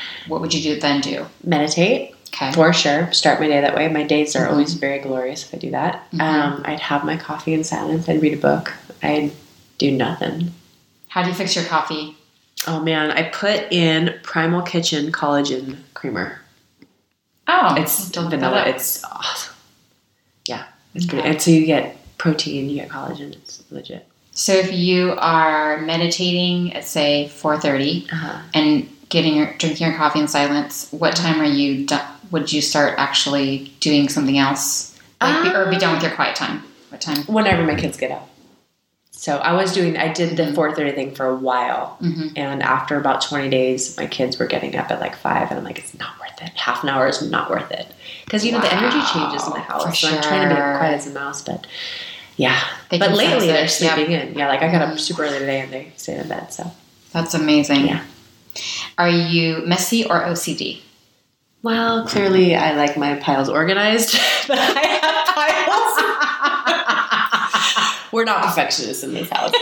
do? Meditate. Okay. For sure. Start my day that way. My days are always very glorious if I do that. I'd have my coffee in silence. I'd read a book. I'd do nothing. How do you fix your coffee? Oh, man. I put in Primal Kitchen collagen creamer. Oh. It's vanilla. It's awesome. Yeah. It's good. And so you get protein, you get collagen. It's legit. So if you are meditating at, say, 4:30 and drinking your coffee in silence, what time are you would you start actually doing something else? Or be done with your quiet time? What time? Whenever my kids get up. So I did the 4:30 thing for a while. And after about 20 days, my kids were getting up at 5. And I'm like, it's not worth it. Half an hour is not worth it. Because, the energy changes in the house. So I'm trying to be quiet as a mouse. But, yeah. But lately, they're sleeping in. Yeah, I got up super early today and they stayed in bed. So that's amazing. Yeah. Are you messy or OCD? Well, clearly I like my piles organized. But I have piles. We're not perfectionists in this house.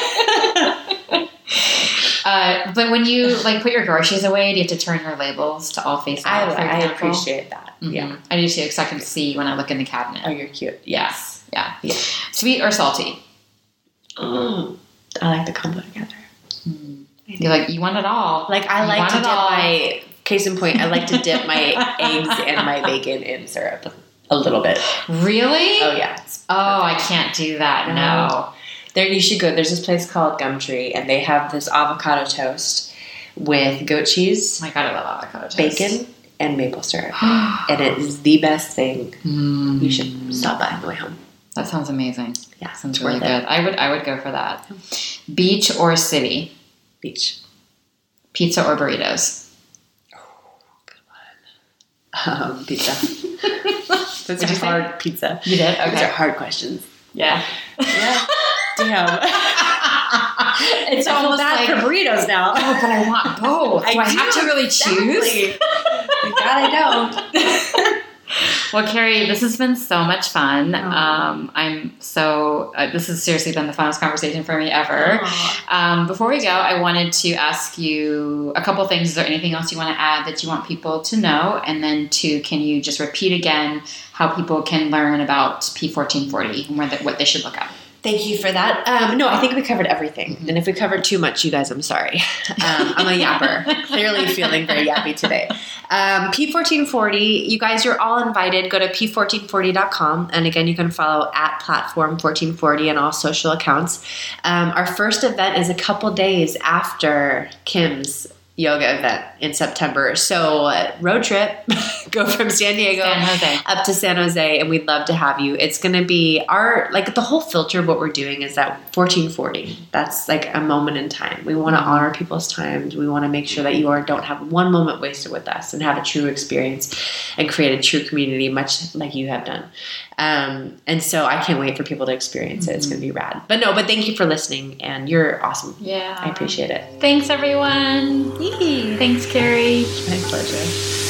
But when you put your groceries away, do you have to turn your labels to all face up? I appreciate that. Yeah, I do too, because I can see when I look in the cabinet. Oh, you're cute. Yes. Yeah. Sweet or salty? I like the combo together. You want it all. I like to dip my case in point. I like to dip my eggs and my bacon in syrup a little bit. Really? Oh yeah. I can't do that. No. There, you should go. There's this place called Gumtree, and they have this avocado toast with goat cheese. Oh my God, I love avocado toast. Bacon and maple syrup, and it is the best thing. You should stop by on the way home. That sounds amazing. Yeah, sounds really good. I would go for that. Beach or city? Beach. Pizza or burritos? Oh, good one. Pizza. That's a hard pizza. You did? Okay. Those are hard questions. Yeah. Yeah. Damn. It's almost bad for burritos now. Oh, but I want both. Do I have to really choose? Thank God I don't. Well, Carrie, this has been so much fun. This has seriously been the funnest conversation for me ever. Before we go, I wanted to ask you a couple things. Is there anything else you want to add that you want people to know? And then 2, can you just repeat again how people can learn about P1440 and what they should look up? Thank you for that. No, I think we covered everything. And if we covered too much, you guys, I'm sorry. I'm a yapper. Clearly feeling very yappy today. P1440, you guys, you're all invited. Go to p1440.com. And again, you can follow at platform1440 on all social accounts. Our first event is a couple days after Kim's yoga event in September. So road trip, go from San Diego up to San Jose, and we'd love to have you. It's going to be the whole filter of what we're doing is that 1440. That's like a moment in time. We want to honor people's times. We want to make sure that you don't have one moment wasted with us and have a true experience and create a true community, much like you have done. And so I can't wait for people to experience it. It's going to be rad. But thank you for listening, and you're awesome. Yeah. I appreciate it. Thanks, everyone. Yee. Thanks, Carrie. My pleasure.